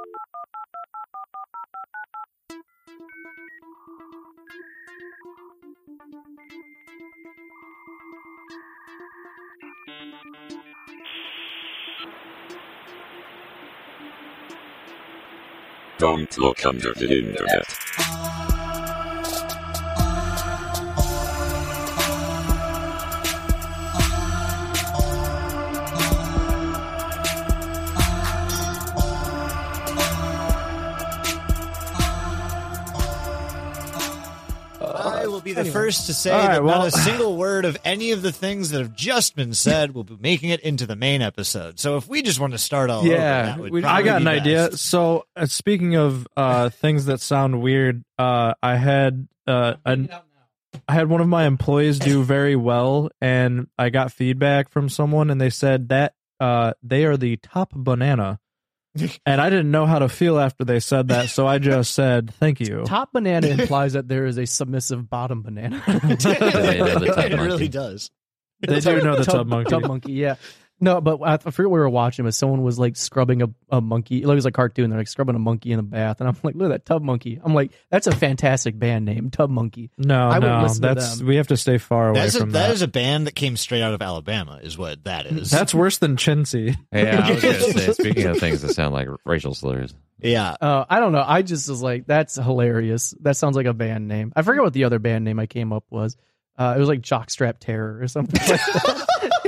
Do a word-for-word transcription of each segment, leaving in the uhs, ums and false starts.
Don't look under the internet. I will be the Anyway. first to say All right, that well- not a single word of any of the things that have just been said will be making it into the main episode. So if we just want to start all over, Yeah, that would we- probably I got be an idea. best. So, uh, speaking of uh, things that sound weird, uh, I had uh, an, I had one of my employees do very well, and I got feedback from someone, and they said that uh, they are the top banana. And I didn't know how to feel after they said that, so I just said, thank you. Top banana implies that there is a submissive bottom banana. They know the tub It monkey. really does. They do know the tub monkey. Tub monkey, yeah. No, but I forget what we were watching, but someone was like scrubbing a, a monkey. It was like a cartoon. They're like scrubbing a monkey in a bath. And I'm like, look at that Tub Monkey. I'm like, that's a fantastic band name, Tub Monkey. No, I wouldn't no, listen to that's them. we have to stay far away That's a, from that that. is a band that came straight out of Alabama, is what that is. That's worse than chintzy. Yeah, I was going to say, speaking of things that sound like racial slurs. yeah. Uh, I don't know. I just was like, that's hilarious. That sounds like a band name. I forget what the other band name I came up was. Uh, it was like Jockstrap Terror or something like that.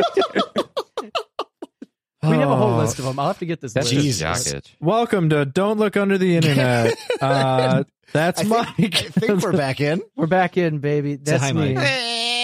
We have a whole Oh. list of them. I'll have to get this That's list. Jesus. just jock itch. Welcome to Don't Look Under the Internet. Uh, that's I Mike. think, I think we're back in. We're back in, baby. That's hi, me. Mike.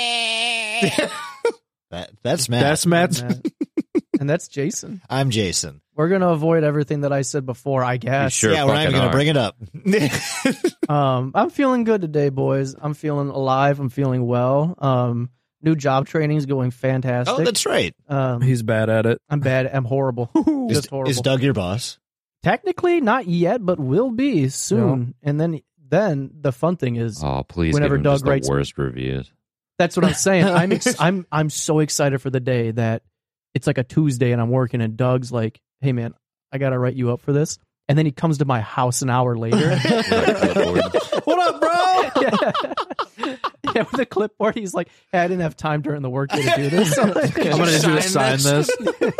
that, that's Matt. That's Matt's. And, that- and that's Jason. I'm Jason. We're going to avoid everything that I said before, I You guess. sure yeah, we're not even fucking going to are. bring it up. Um, I'm feeling good today, boys. I'm feeling alive. I'm feeling well. Um, new job training is going fantastic. oh, that's right. um, He's bad at it. I'm bad. I'm horrible. Is, Just horrible. is Doug your boss? Technically, not yet, but will be soon. And then, then the fun thing is, Oh, please Whenever give him Doug just the writes- worst reviews. that's what I'm saying. I'm ex- I'm I'm so excited for the day that it's like a Tuesday and I'm working, and Doug's like, "Hey, man, I gotta write you up for this." And then he comes to my house an hour later. What up, bro? yeah. yeah, with a clipboard. He's like, hey, I didn't have time during the workday to do this. I'm gonna need you to sign this.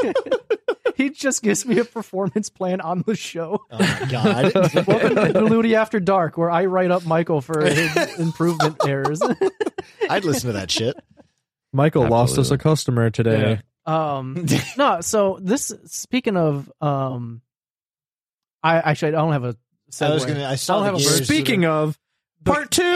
He just gives me a performance plan on the show. Oh, my God. Welcome to Deludi After Dark, where I write up Michael for his improvement errors. I'd listen to that shit. Michael lost us a Absolutely. customer today. Um, no, so this, speaking of, um, I actually, I don't have a segue. I was gonna. I saw don't the have a gears. verse. Speaking of part two.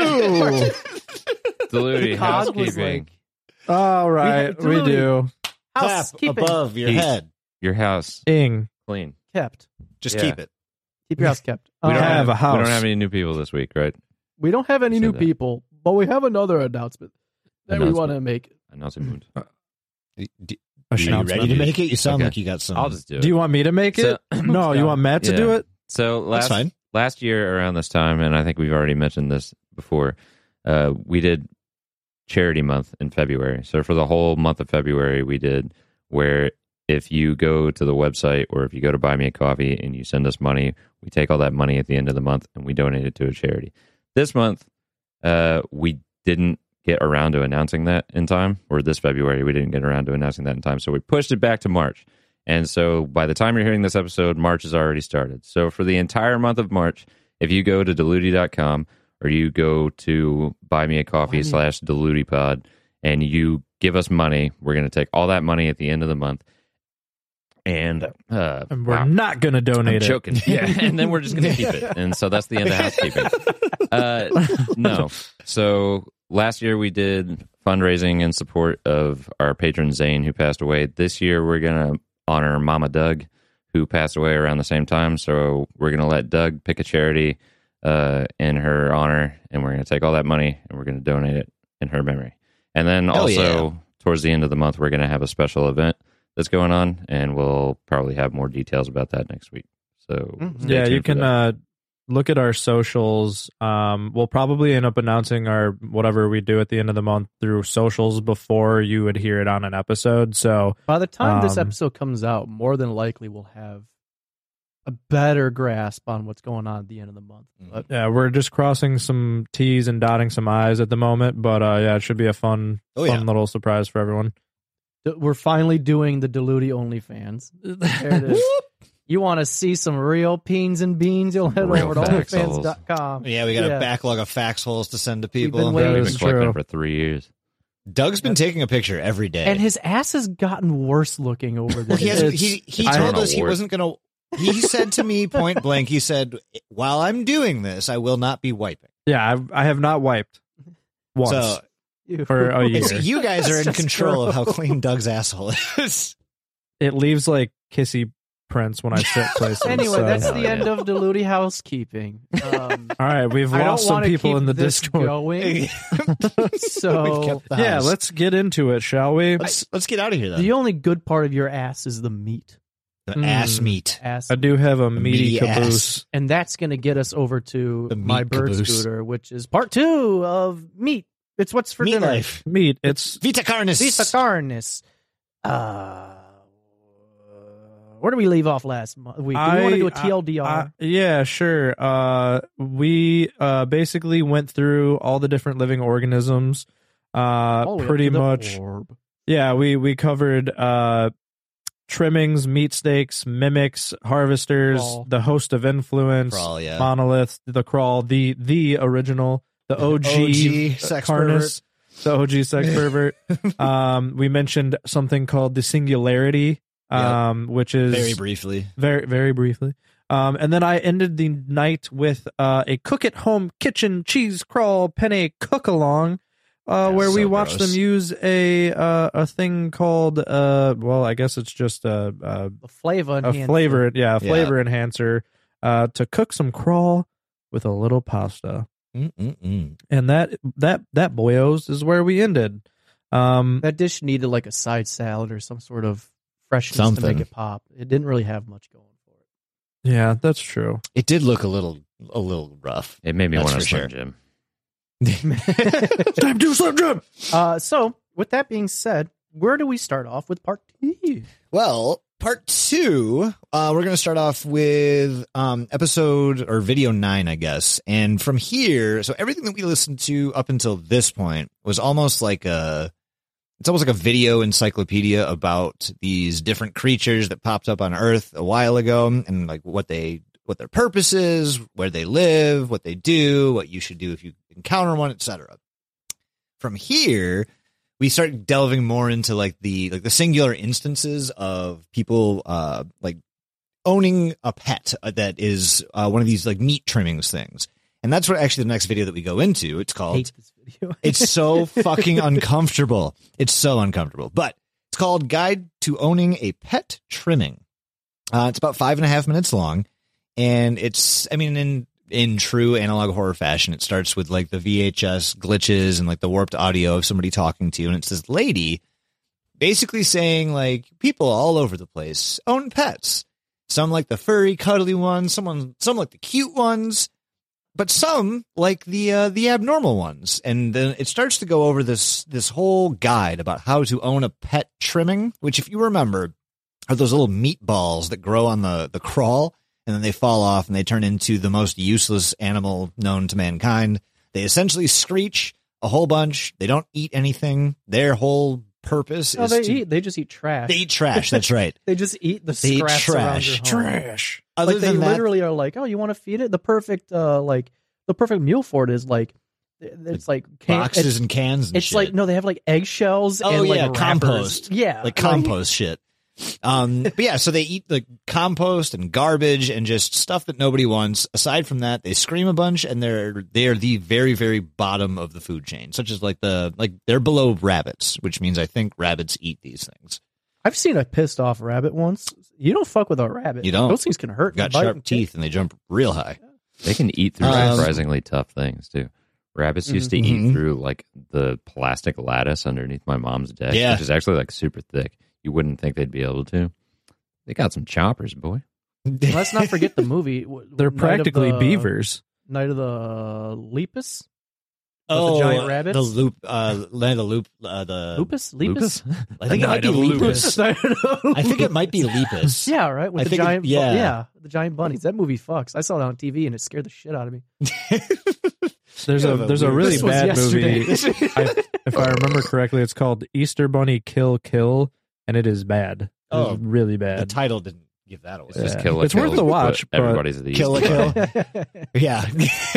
Deludi, Cog was housekeeping. like, All right, We we, had- do. clap housekeeping above your Heat. head. Your house Ing. clean. kept. Just Yeah. keep it. Keep your house kept. We don't Um, have a house. We don't have any new people this week, right? We don't have any Said new that. people, but we have another announcement that we Announcement. want to make. Announcement. D- d- A Are you announcement. ready to make it? You sound Okay. like you got some. I'll just do it. Do you want me to make it? So- no, you want Matt to Yeah. do it? So That's last fine. last year around this time, and I think we've already mentioned this before, uh, we did charity month in February. So for the whole month of February, we did where if you go to the website or if you go to Buy Me a Coffee and you send us money, we take all that money at the end of the month and we donate it to a charity. This month, uh, we didn't get around to announcing that in time, or this February, we didn't get around to announcing that in time. So we pushed it back to March. And so by the time you're hearing this episode, March has already started. So for the entire month of March, if you go to deludi dot com or you go to Buy Me a Coffee slash DeludiPod and you give us money, we're going to take all that money at the end of the month. And, uh, And we're wow. not going to I'm donate it. joking. Yeah, and then we're just going to keep it. And so that's the end of housekeeping. Uh, no. So last year we did fundraising in support of our patron Zane, who passed away. This year we're going to honor Mama Doug, who passed away around the same time. So we're going to let Doug pick a charity uh, in her honor, and we're going to take all that money and we're going to donate it in her memory. And then Hell also yeah. towards the end of the month, we're going to have a special event that's going on, and we'll probably have more details about that next week. So Mhm. stay Yeah, tuned you for can that. uh, look at our socials. Um, we'll probably end up announcing our whatever we do at the end of the month through socials before you would hear it on an episode. So By the time this Um, episode comes out, more than likely we'll have a better grasp on what's going on at the end of the month. But Yeah, we're just crossing some T's and dotting some I's at the moment, but uh, yeah, it should be a fun, Oh, fun yeah. little surprise for everyone. th- we're finally doing the Diluti OnlyFans. There it is. You want to see some real peens and beans? You'll head Real over to fax OnlyFans holes. dot com. Yeah, we got Yeah. a backlog of fax holes to send to people. been We've waiting. been That's collecting true. for three years. Doug's been taking a picture every day. And his ass has gotten worse looking over the Well, he, years. has, he he I told don't us he work. wasn't going to. He said to me point blank, he said, while I'm doing this, I will not be wiping. Yeah, I've, I have not wiped once. So You- for a year. it's, you guys are in That's control of how gross. clean Doug's asshole is. It leaves like kissy prints when I sit places. Anyway, so- that's Hell the yeah. end of Diluti housekeeping. Um, all right. We've I don't lost some want to people keep in the this Discord. going. We've So kept the Yeah, house. let's get into it, shall we? let's let's get out of here then. the only good part of your ass is the meat. The Mm. ass meat. Ass, I do have a meaty meaty ass. caboose. and that's going to get us over to The meat my bird caboose. scooter, which is part two of meat. It's what's for Meat dinner. life. Meat. It's Vita carnis. Vita carnis. Uh, where do we leave off last month? week? Do we want to do a T L D R? I- yeah, sure. Uh, we uh, basically went through all the different living organisms. Uh, All the way up pretty to the much. orb. Yeah, we we covered uh, trimmings, meat steaks, mimics, harvesters, Crawl. the host of influence, Crawl, yeah. monolith, the crawl, the the original, the O G, O G sex Carnus, the O G sex pervert. um, we mentioned something called the singularity, um, which is Very briefly. very very briefly. Um, and then I ended the night with uh, a cook at home kitchen cheese crawl penne cook along. Uh, That's where we so watched gross. them use a uh, a thing called uh well I guess it's just a a, The flavor. a enhancer. flavor yeah a Yeah. flavor enhancer uh to cook some crawl with a little pasta, Mm-mm-mm. and that that that boyos is where we ended. Um, That dish needed like a side salad or some sort of freshness to Something. make it pop. It didn't really have much going for it. yeah, that's true. It did look a little a little rough. It made me That's want for to Slim sure. Jim. Time to Slim Jim. Uh, so, with that being said, where do we start off with part two? Well, part two, uh, we're going to start off with um, episode or video nine, I guess. And from here, so everything that we listened to up until this point was almost like a, it's almost like a video encyclopedia about these different creatures that popped up on Earth a while ago and like what they, what their purpose is, where they live, what they do, what you should do if you encounter one, et cetera. From here, we start delving more into like the like the singular instances of people uh like owning a pet that is uh, one of these like meat trimmings things, and that's what actually the next video that we go into. It's I called. hate this video. It's so fucking uncomfortable. It's so uncomfortable, but it's called Guide to Owning a Pet Trimming. Uh, it's about five and a half minutes long, and it's I mean in. in true analog horror fashion, it starts with like the V H S glitches and like the warped audio of somebody talking to you. And it's this lady basically saying like people all over the place own pets. Some like the furry, cuddly ones, someone, some like the cute ones, but some like the, uh, the abnormal ones. And then it starts to go over this, this whole guide about how to own a pet trimming, which if you remember are those little meatballs that grow on the, the crawl. And then they fall off and they turn into the most useless animal known to mankind. They essentially screech a whole bunch. They don't eat anything. Their whole purpose No, is they to eat. They just eat trash. they eat trash. That's right. They just eat the They eat scraps around trash. your home. Trash. Other Like they than that, literally are like, oh, you want to feed it? The perfect, uh, like the perfect meal for it is like, it's like can- boxes It's, and cans and it's shit. like no, they have like eggshells. Oh, and, like, yeah, wrappers. compost. Yeah, like compost shit. Um, but yeah, so they eat like compost and garbage and just stuff that nobody wants. Aside from that, they scream a bunch and they're they're the very very bottom of the food chain, such as like the like they're below rabbits, which means I think rabbits eat these things. I've seen a pissed off rabbit once. You don't fuck with a rabbit. You don't. Those things can hurt. Got Bite sharp and kick. teeth and they jump real high. They can eat through Um, surprisingly tough things too. Rabbits used to Mhm. eat through like the plastic lattice underneath my mom's deck, Yeah. which is actually like super thick. You wouldn't think they'd be able to. They got some choppers, boy. Let's not forget the movie. w- They're Night of practically the- beavers. Night of the Lepus. Oh, the giant rabbits? the loop, uh, land of the loop, uh, the Lupus? Lepus? I think it might be Lepus. I think it might be Lepus. Yeah, right. With I the think it- giant, bu- yeah. yeah, the giant bunnies. That movie fucks. I saw it on T V and it scared the shit out of me. There's You a have a there's a weird- really This was bad yesterday. movie. I, if I remember correctly, it's called Easter Bunny Kill Kill, and it is bad. It Oh, is really The bad. title didn't give that away. It's just Yeah. kill a It's kill, worth the watch, but but- everybody's the Kill a Easter kill. Bunny. Yeah.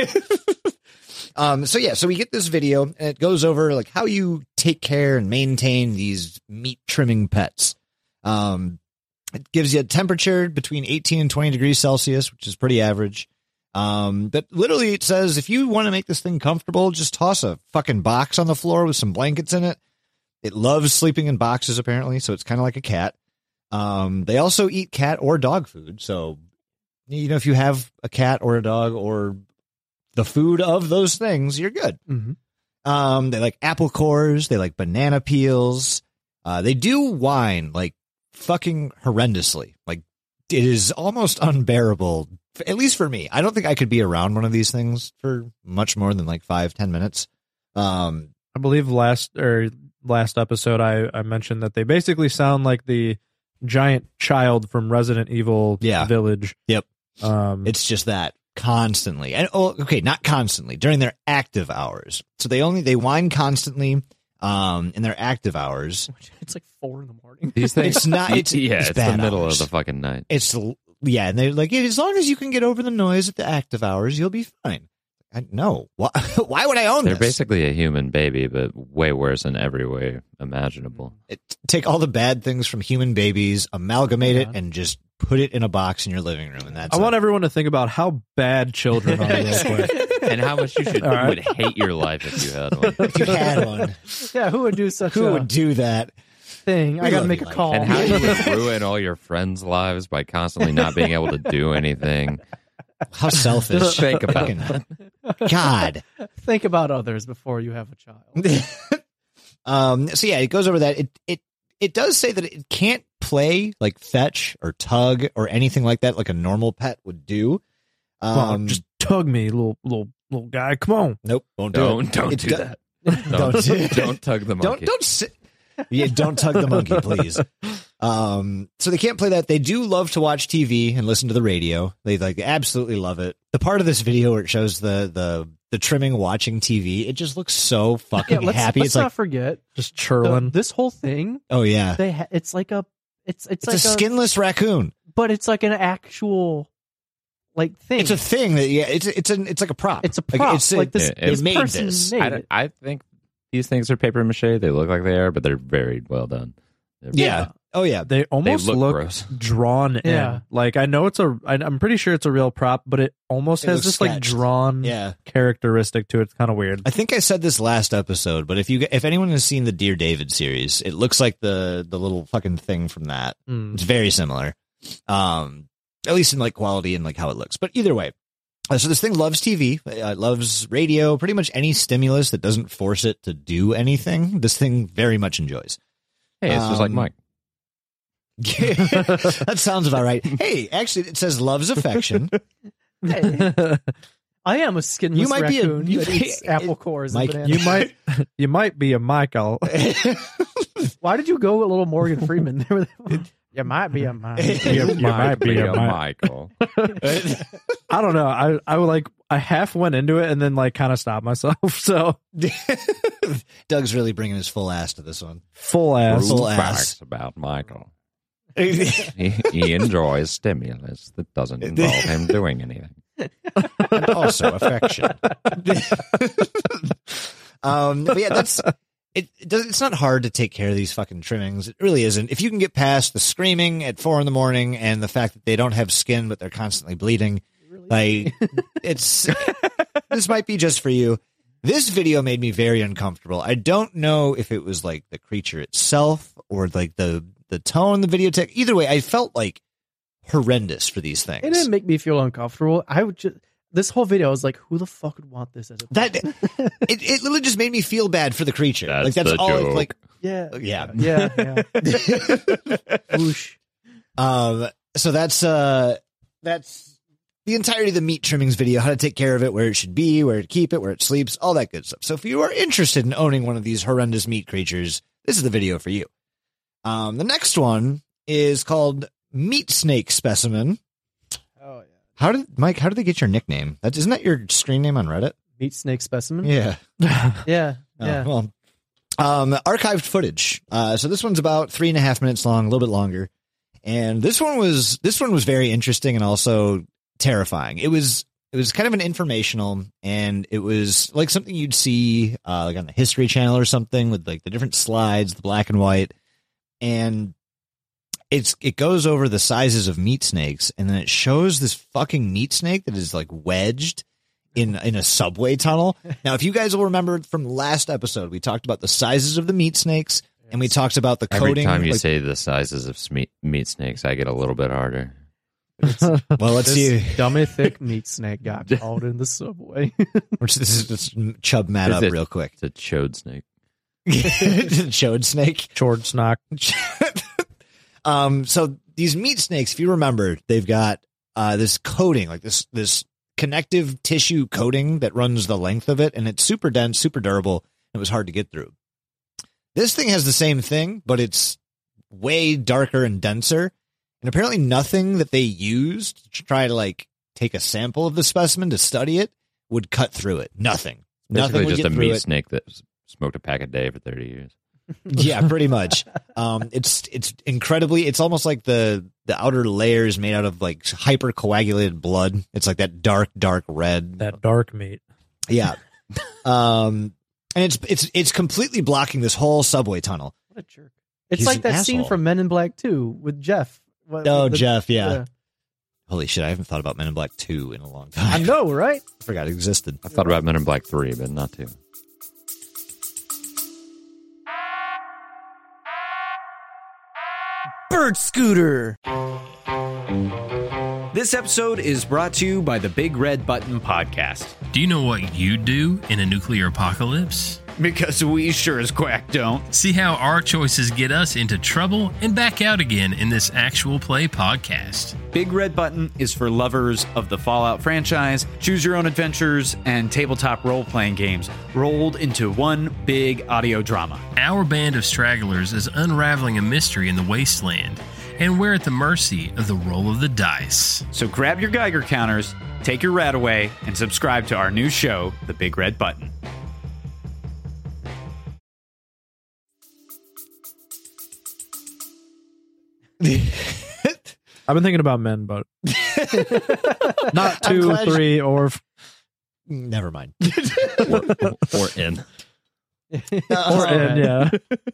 um, so yeah, so we get this video and it goes over like how you take care and maintain these meat trimming pets. Um, it gives you a temperature between eighteen and twenty degrees Celsius, which is pretty average. Um, but literally it says if you want to make this thing comfortable, just toss a fucking box on the floor with some blankets in it. It loves sleeping in boxes apparently, so it's kind of like a cat. Um, they also eat cat or dog food, so you know if you have a cat or a dog or the food of those things, you're good. Mm-hmm. Um, they like apple cores, they like banana peels. Uh, they do whine like fucking horrendously. Like it is almost unbearable, at least for me. I don't think I could be around one of these things for much more than like five, ten minutes. Um, I believe last or last episode I, I mentioned that they basically sound like the giant child from Resident Evil Yeah. Village. Yep. Um, It's just that constantly. And oh, okay, not constantly, during their active hours. So they only they whine constantly um in their active hours. It's like four in the morning. These things, It's not it's yeah, it's, it's, bad the middle hours. of the fucking night. It's yeah, and they're like, as long as you can get over the noise at the active hours, you'll be fine. I, no, why, why would I own They're this? basically a human baby, but way worse in every way imaginable. It, take all the bad things from human babies, amalgamate it, God. and just put it in a box in your living room, and that's I want it. everyone to think about how bad children are real quick. And how much you should All right. would hate your life if you had one. If you had one, Yeah, who would do such who a would do that? thing? I We got to love make you, a Mike. call. And how you would ruin all your friends' lives by constantly not being able to do anything. How selfish! Just think about Fucking- God. Think about others before you have a child. um. So yeah, it goes over that. It it it does say that it can't play like fetch or tug or anything like that, like a normal pet would do. Come on, Um, just tug me, little little little guy. Come on. nope, won't do Don't it. don't It's do do- that. Don't Don't, do- don't tug the monkey. Don't don't sit. Yeah, don't tug the monkey, please. Um, so they can't play that. They do love to watch T V and listen to the radio. They like absolutely love it. The part of this video where it shows the the the trimming watching T V, it just looks so Yeah, fucking let's, happy. let's It's not like, forget Just the- churling. this whole thing. oh yeah, They ha- it's like a it's it's, it's like a skinless raccoon. but it's like an actual like thing. It's a thing that yeah, it's it's an it's like a prop. It's a Like, prop. it's a- Like, this, Yeah, they this made person this. made I, it. don't- I think these things are paper mache. They look like they are, but they're very well done. They're Yeah. Oh yeah. They almost look look, gross. drawn Yeah. in. Like I know it's a. I, I'm pretty sure it's a real prop, but it almost It has looks this like sketched. drawn Yeah. characteristic to it. It's kind of weird. I think I said this last episode, but if you if anyone has seen the Dear David series, it looks like the the little fucking thing from that. Mm. It's very similar, um, at least in like quality and like how it looks. But either way, uh, so this thing loves T V, uh, it loves radio, pretty much any stimulus that doesn't force it to do anything. This thing very much enjoys. Hey, it's just like Um, Mike. That sounds about right. Hey, actually, it says loves affection. Hey, I am a skinless You might be a- raccoon you that may- eats apple cores. Mike, and you bananas. might, you might be a Michael. Why did you go a little Morgan Freeman there? You might be a Mike. You might be a Mi- Michael. I don't know. I I would like. I half went into it and then like kind of stopped myself. So Doug's really bringing his full ass to this one. full ass. Full True ass. facts about Michael. He, he enjoys stimulus that doesn't involve him doing anything. And also affection. um, but yeah, that's it. it does, it's not hard to take care of these fucking trimmings. It really isn't. If you can get past the screaming at four in the morning and the fact that they don't have skin but they're constantly bleeding, like it's this might be just for you. This video made me very uncomfortable. I don't know if it was like the creature itself or like the the tone, the video tech. Either way, I felt like horrendous for these things. It didn't make me feel uncomfortable. I would just this whole video I was like, who the fuck would want this as a That it, it literally just made me feel bad for the creature. That's like that's the all. joke. It's like yeah yeah. yeah yeah. Whoosh. Um. So that's uh that's the entirety of the meat trimmings video, how to take care of it, where it should be, where to keep it, where it sleeps, all that good stuff. So if you are interested in owning one of these horrendous meat creatures, this is the video for you. Um, the next one is called Meat Snake Specimen. Oh yeah. How did Mike? How did they get your nickname? That isn't that your screen name on Reddit? Meat snake specimen. Yeah. Yeah. Oh, Yeah. well, um, archived footage. Uh, so this one's about three and a half minutes long, a little bit longer. And this one was this one was very interesting and also terrifying. It was it was kind of an informational, and it was like something you'd see uh, like on the History Channel or something, with like the different slides, the black and white, and it's it goes over the sizes of meat snakes, and then it shows this fucking meat snake that is like wedged in in a subway tunnel. Now, if you guys will remember from the last episode, we talked about the sizes of the meat snakes, and we talked about the Every coating. time you like- say the sizes of sme- meat snakes, I get a little bit harder. well, let's see. This dummy thick meat snake got caught in the subway. Which this is just chub Matt Is up it- real quick. It's a chode snake. Chode snake. Chord snock. um, so these meat snakes, if you remember, they've got uh, this coating, like this this connective tissue coating that runs the length of it, and it's super dense, super durable. It was hard to get through. This thing has the same thing, but it's way darker and denser. And apparently nothing that they used to try to like take a sample of the specimen to study it would cut through it. Nothing. Nothing Basically would just get a through meat it. snake that s- smoked a pack a day for thirty years. Yeah, pretty much. Um, it's it's incredibly. It's almost like the the outer layer is made out of like hyper coagulated blood. It's like that dark, dark red. That dark meat. Yeah. Um, and it's it's it's completely blocking this whole subway tunnel. What a jerk. It's He's like an that scene asshole. from Men in Black two with Jeff. What- Oh, with the- Jeff, yeah. Holy shit! I haven't thought about Men in Black two in a long time. I know, right? I forgot it existed. I thought about Men in Black three, but not two. Bird Scooter. This episode is brought to you by the Big Red Button Podcast. Do you know what you'd do in a nuclear apocalypse? Because we sure as quack don't. See how our choices get us into trouble and back out again in this actual play podcast. Big Red Button is for lovers of the Fallout franchise, choose your own adventures, and tabletop role-playing games rolled into one big audio drama. Our band of stragglers is unraveling a mystery in the wasteland, and we're at the mercy of the roll of the dice. So grab your Geiger counters, take your rat away, and subscribe to our new show, The Big Red Button. I've been thinking about men, but not I'm two, glad you- three, or f- Never mind. Or, or in. or in, yeah.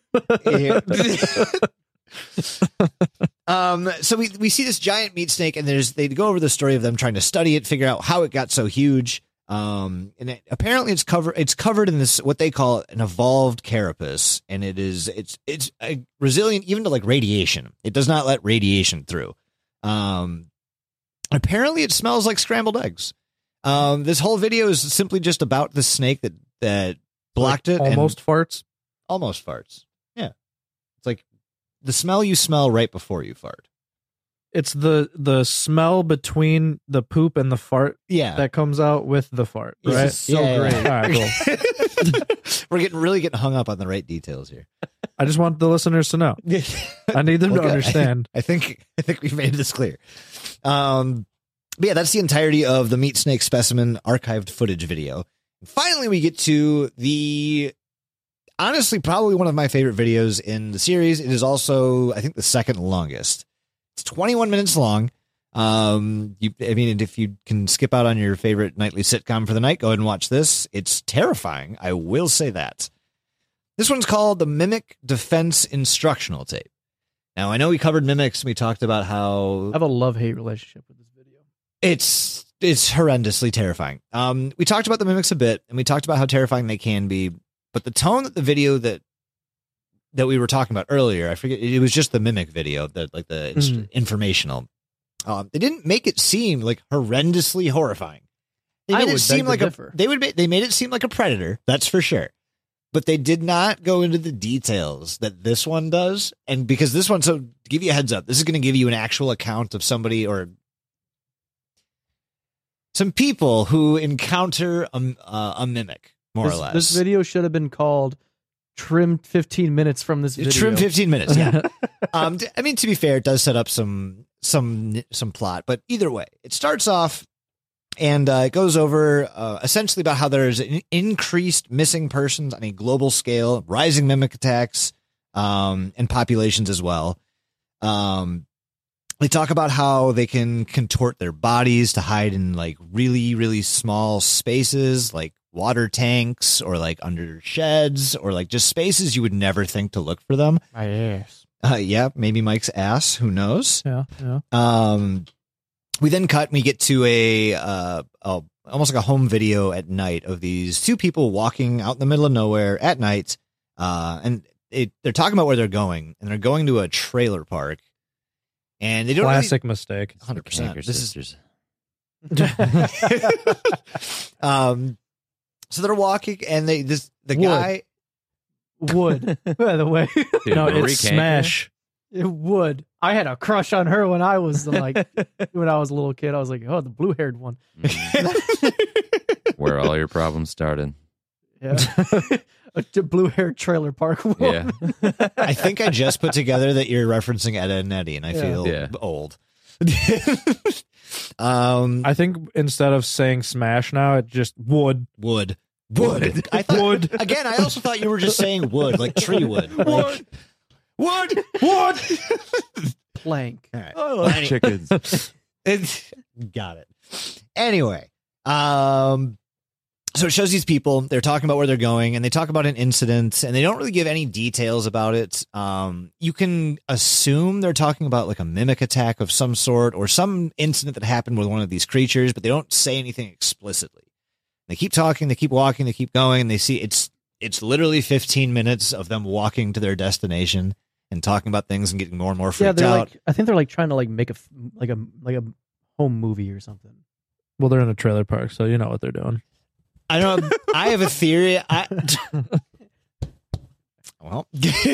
um, so we we see this giant meat snake, and there's they go over the story of them trying to study it, figure out how it got so huge. Um, and it, apparently it's covered it's covered in this what they call an evolved carapace, and it is it's it's uh, resilient even to like radiation. It does not let radiation through. Um, apparently it smells like scrambled eggs. Um, this whole video is simply just about the snake that that blocked it. and- Almost farts. almost farts. Yeah. It's like the smell you smell right before you fart. It's the the smell between the poop and the fart Yeah. that comes out with the fart, This right? is so great. All right, cool. We're getting really getting hung up on the right details here. I just want the listeners to know. I need them to Okay. understand. I think I think we've made this clear. Um but yeah, that's the entirety of the meat snake specimen archived footage video. And finally we get to the honestly probably one of my favorite videos in the series. It is also I think the second longest. It's twenty-one minutes long. Um, you, I mean, if you can skip out on your favorite nightly sitcom for the night, go ahead and watch this. It's terrifying. I will say that. This one's called the Mimic Defense Instructional Tape. Now, I know we covered mimics. And we talked about how I have a love-hate relationship with this video. it's it's horrendously terrifying. Um, we talked about the mimics a bit, and we talked about how terrifying they can be. But the tone that the video that that we were talking about earlier, I forget, it was just the mimic video, that like the inst- Mhm. informational. Um, they didn't make it seem like horrendously horrifying. They I made it would seem beg to like a differ. they would ma- they made it seem like a predator. That's for sure. But they did not go into the details that this one does. And because this one, so to give you a heads up, this is going to give you an actual account of somebody or some people who encounter a, uh, a mimic, more this, or less. This video should have been called "Trim fifteen minutes from this video." Trim fifteen minutes. Yeah. um, I mean, to be fair, it does set up some some some plot, but either way, it starts off and uh, it goes over uh, essentially about how there's an increased missing persons on a global scale, rising mimic attacks, um, and populations as well. Um, they talk about how they can contort their bodies to hide in like really, really small spaces, like water tanks or like under sheds or like just spaces you would never think to look for them. My ass. Uh, yeah, maybe Mike's ass. Who knows? Yeah, yeah. Um, we then cut and we get to a, uh, a almost like a home video at night of these two people walking out in the middle of nowhere at night. Uh, and it, they're talking about where they're going, and they're going to a trailer park. And they don't Classic mistake. one hundred percent. Kanker This is sisters. um, so they're walking, and they this the Wood. guy. Would, by the way. Dude, No, Marie it's Kanker? Smash. It would. I had a crush on her when I was like, when I was a little kid. I was like, oh, the blue haired one. Mhm. Where all your problems started. Yeah. A blue haired trailer park woman. Yeah. I think I just put together that you're referencing Ed, Ed and Eddie, and I Yeah. feel Yeah. old. um, I think instead of saying Smash now, it just would. wood, wood. I thought Wood. again. I also thought you were just saying wood, like tree wood. Like, wood, Wood. Plank. All right. I like Any- chickens. It's- got it. Anyway, um, so it shows these people. They're talking about where they're going, and they talk about an incident, and they don't really give any details about it. Um, you can assume they're talking about like a mimic attack of some sort or some incident that happened with one of these creatures, but they don't say anything explicitly. They keep talking, they keep walking, they keep going, and they see it's it's literally fifteen minutes of them walking to their destination and talking about things and getting more and more Yeah, freaked they're out. like, I think they're like trying to like make a, f- like a, like a home movie or something. Well, they're in a trailer park, so you know what they're doing. I don't. I have a theory. I well,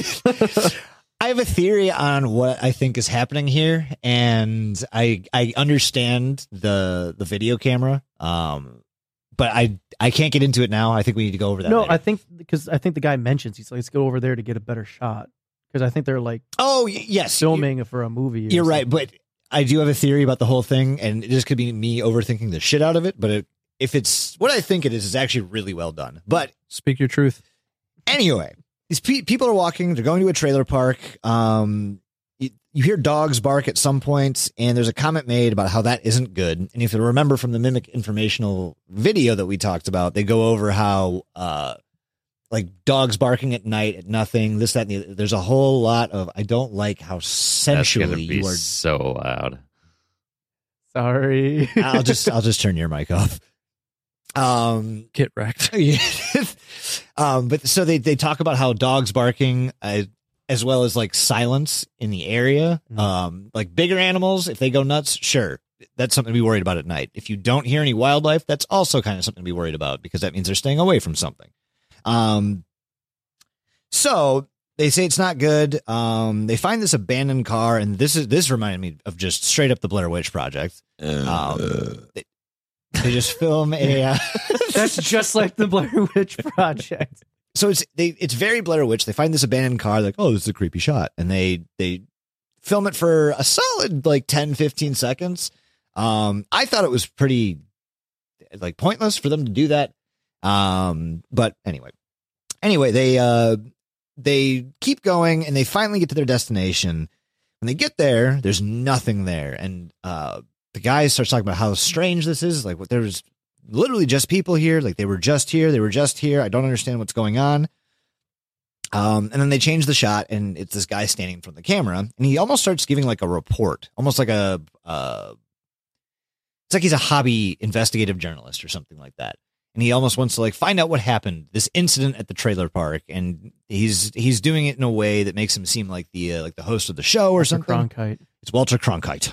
I have a theory on what I think is happening here, and I I understand the the video camera, um, but I I can't get into it now. I think we need to go over that. No, later. I think because I think the guy mentions he's like, let's go over there to get a better shot because I think they're like oh y- yes, filming for a movie. or You're right, something. but I do have a theory about the whole thing, and this could be me overthinking the shit out of it. But it, if it's what I think it is, it's actually really well done. But Speak your truth. anyway, these pe- people are walking. They're going to a trailer park. Um, you, you hear dogs bark at some point, and there's a comment made about how that isn't good. And if you remember from the Mimic informational video that we talked about, they go over how uh, like dogs barking at night at nothing. This, that, and the other. There's a whole lot of I don't like how That's gonna sensually be you are. so loud. Sorry. I'll just I'll just turn your mic off. Um, Get wrecked. yeah. um, but so they they talk about how dogs barking, uh, as well as like silence in the area. Mhm. Um, like bigger animals, if they go nuts, sure, that's something to be worried about at night. If you don't hear any wildlife, that's also kind of something to be worried about because that means they're staying away from something. Um, so they say it's not good. Um, they find this abandoned car, and this is this reminded me of just straight up the Blair Witch Project. Um, they, they just film a. Uh, That's just like the Blair Witch Project. so it's they it's very Blair Witch. They find this abandoned car, like, oh, this is a creepy shot, and they they film it for a solid like ten, fifteen seconds. Um, I thought it was pretty like pointless for them to do that. Um, but anyway, anyway, they uh they keep going and they finally get to their destination. When they get there, there's nothing there, and uh, the guy starts talking about how strange this is. Like, what there's literally just people here. Like, they were just here. They were just here. I don't understand what's going on. Um, and then they change the shot, and it's this guy standing in front of the camera, and he almost starts giving like a report, almost like a, uh, it's like he's a hobby investigative journalist or something like that. And he almost wants to like find out what happened, this incident at the trailer park, and he's he's doing it in a way that makes him seem like the uh, like the host of the show or something. Cronkite. It's Walter Cronkite.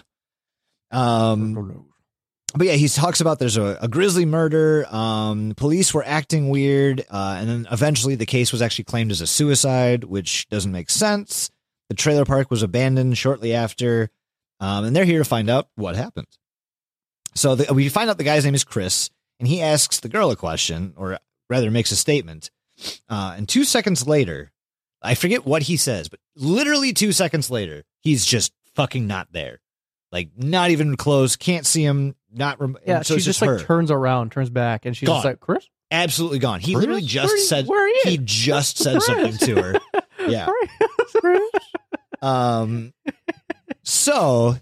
Um, but yeah, he talks about there's a, a grisly murder. Um, police were acting weird, uh, and then eventually the case was actually claimed as a suicide, which doesn't make sense. The trailer park was abandoned shortly after, um, and they're here to find out what happened. So the, we find out the guy's name is Chris, and he asks the girl a question, or rather makes a statement. Uh, and two seconds later, I forget what he says, but literally two seconds later, he's just fucking not there. Like, not even close, can't see him, not... Rem- Yeah, so she it's just, just like, her. turns around, turns back, and she's Gone. just like, Chris? Absolutely gone. He Chris? literally just Where are you- said... where are you? He just said something to her. Yeah. Chris? Um. So...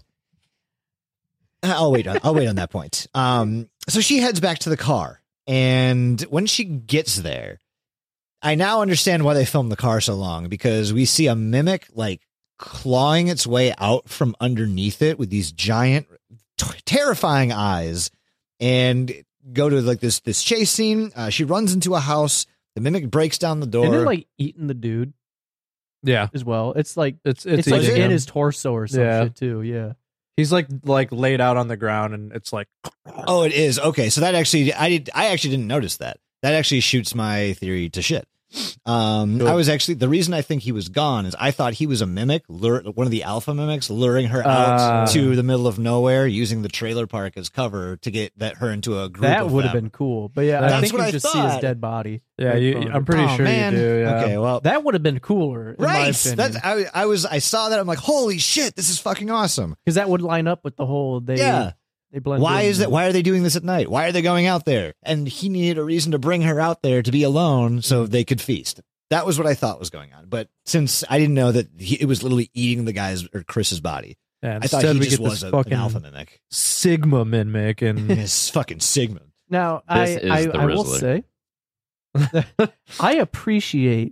I'll wait on, I'll wait on that point. Um. So she heads back to the car, and when she gets there, I now understand why they filmed the car so long, because we see a mimic like clawing its way out from underneath it with these giant, t- terrifying eyes, and go to like this this chase scene. Uh, she runs into a house. The mimic breaks down the door. And then, like, eating the dude Yeah, as well. It's like, it's it's, it's, like eating in him. his torso or some Yeah. shit, too. Yeah. He's like like laid out on the ground, and it's like, Oh, it is. Okay, so that actually, I did. I actually didn't notice that. That actually shoots my theory to shit. Um, Cool. I was actually the reason I think he was gone is I thought he was a mimic, lure, one of the alpha mimics, luring her out Uh. to the middle of nowhere, using the trailer park as cover to get that her into a group. That of would have them. been cool. But yeah, I That's think what you I just see his thought. dead body. yeah, right in you, front of I'm you. pretty Oh, sure man. you do. Yeah. Okay, well, That would have been cooler, in my right. opinion. That's I. I was. I saw that. I'm like, holy shit, this is fucking awesome. Because that would line up with the whole they Yeah. they blend. Why in. is that? Why are they doing this at night? Why are they going out there? And he needed a reason to bring her out there to be alone so they could feast. That was what I thought was going on. But since I didn't know that he, it was literally eating the guy's or Chris's body, Yeah, I thought instead he we just get this was a, an fucking alpha mimic. Sigma mimic, and His fucking Sigmund. Now I This is I, the I will Rizzler. say I appreciate.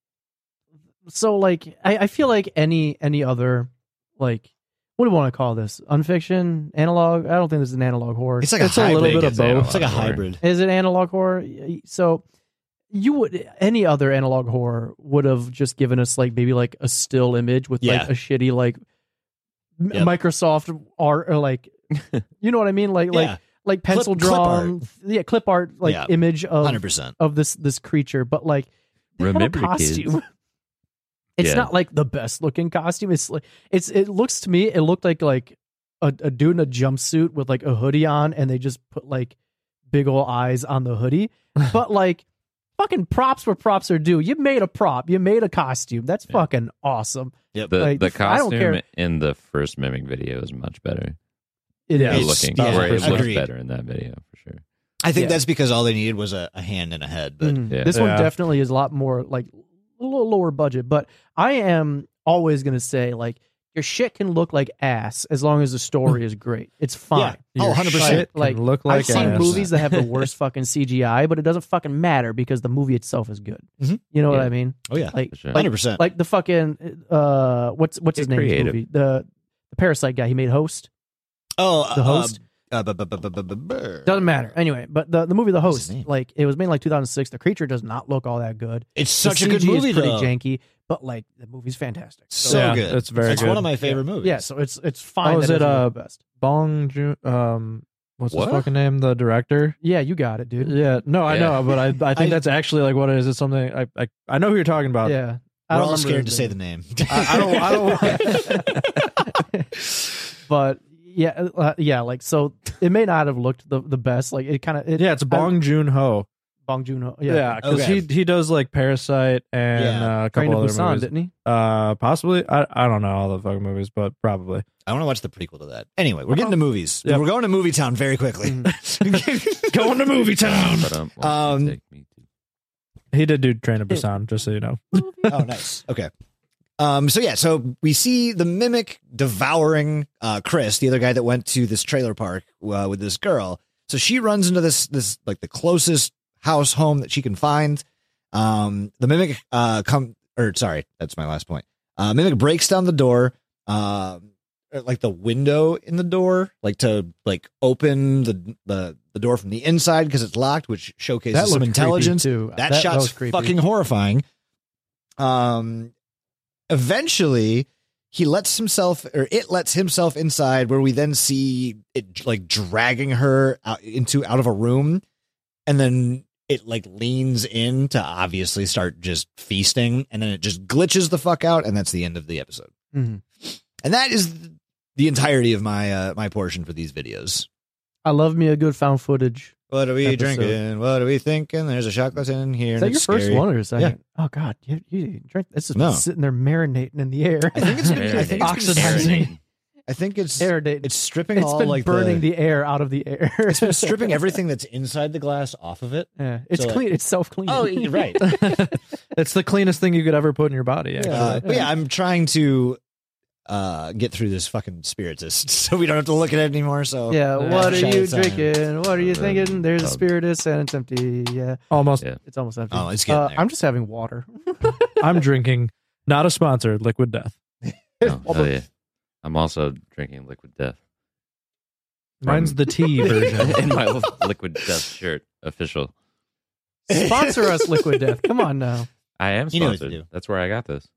So like I, I feel like any any other like what do you want to call this unfiction analog? I don't think this is an analog horror. It's like a It's a hybrid. little bit of It's both. It's like a Horror. hybrid. Is it analog horror? So you would any other analog horror would have just given us like maybe like a still image with Yeah. like a shitty like m- Yep. Microsoft art or like you know what I mean like Yeah, like like pencil clip drawn yeah clip art like Yeah. image of hundred percent. of this this creature, but like they had a Remember, kids. costume. It's Yeah. not like the best looking costume. It's like it's it looks to me it looked like like a, a dude in a jumpsuit with like a hoodie on, and they just put like big ol' eyes on the hoodie. But like fucking props where props are due. You made a prop. You made a costume. That's Yeah. fucking awesome. Yep. The Like, the I don't care. costume in the first mimic video is much better. It Yeah, is. It's- looking, yeah, where it looks agreed. better in that video for sure. I think Yeah. that's because all they needed was a, a hand and a head. But Mhm. Yeah. This one Yeah. definitely is a lot more like a little lower budget, but I am always gonna say like your shit can look like ass as long as the story is great. It's fine. Yeah. Oh, one hundred percent. Shit can Like, look like I've seen ass. movies that have the worst fucking C G I, but it doesn't fucking matter because the movie itself is good. Mhm. You know what Yeah. I mean? oh yeah, Like, For sure. like, hundred percent. like the fucking uh, what's what's his Get name? creative. Movie the the Parasite guy. He made Host. Oh, The Host? Uh, bu- bu- bu- bu- bu- bu- bu- Doesn't matter. Anyway, but the the movie The What's his Host, name? like it was made in like two thousand six. The creature does not look all that good. It's The such a good C G movie, is pretty though. janky, but like the movie's fantastic. So Yeah, good. it's very It's good. one of my favorite movies. Yeah, so it's it's fine. Oh, is that it, doesn't uh, look the best? Bong Joon. Um, what's What? his fucking name? The director. Yeah, you got it, dude. Yeah, no, I Yeah. know, but I I think I- that's actually like what it is. It's something I I, I know who you're talking about. Yeah, we're all remember scared his to say name. the name. I, I don't. I don't. But yeah, uh, yeah, like so, it may not have looked the, the best. Like it kind of, it, Yeah, it's Bong Joon Ho. Bong Joon Ho. Yeah, Yeah, because Okay. he he does like Parasite and Yeah. uh, a Train couple to other Busan, movies. didn't he? Uh, possibly. I I don't know all the fucking movies, but probably. I want to watch the prequel to that. Anyway, we're getting to movies. Yep. We're going to Movie Town very quickly. Going to movie town. But, um, won't Um, you take me to- He did do Train to Busan, just so you know. Oh, nice. Okay. Um. So yeah. So we see the mimic devouring uh, Chris, the other guy that went to this trailer park uh, with this girl. So she runs into this this like the closest house home that she can find. Um. The mimic uh come or sorry, that's my last point. Uh, mimic breaks down the door. Um. Like the window in the door, like to like open the the, the door from the inside because it's locked, which showcases That some looked intelligence. creepy, too. That, that shot's was creepy. fucking horrifying. Um, eventually, he lets himself, or it lets himself inside, where we then see it like dragging her out into out of a room, and then it like leans in to obviously start just feasting, and then it just glitches the fuck out, and that's the end of the episode. Mhm. And that is the entirety of my uh, my portion for these videos. I love me a good found footage. What are we Episode. drinking? What are we thinking? There's a chocolate in here. Is and that your it's first scary. one or second? Oh God, you, you didn't drink. This is No. sitting there marinating in the air. I think it's been, I think it's been Oxidizing. I think it's Aerating. it's stripping It's all been like burning the, the, air out of the air. it's been stripping everything that's inside the glass off of it. Yeah, it's So, like- clean. It's self cleaning. Oh, you're right. It's the cleanest thing you could ever put in your body. Actually. Uh, but yeah, I'm trying to uh, get through this fucking spiritist, so we don't have to look at it anymore. So Yeah, Uh, what are shut you it down. drinking? What are you Uh, thinking? There's a uh, spiritus and it's empty. Yeah, Almost. Yeah. it's almost empty. Oh, it's getting Uh, there. I'm just having water. I'm drinking, not a sponsor, Liquid Death. Oh, hell yeah. I'm also drinking Liquid Death. Mine's the tea version. in my Liquid Death shirt, official. Sponsor us, Liquid Death. Come on now. I am You know what to sponsored. do. That's where I got this.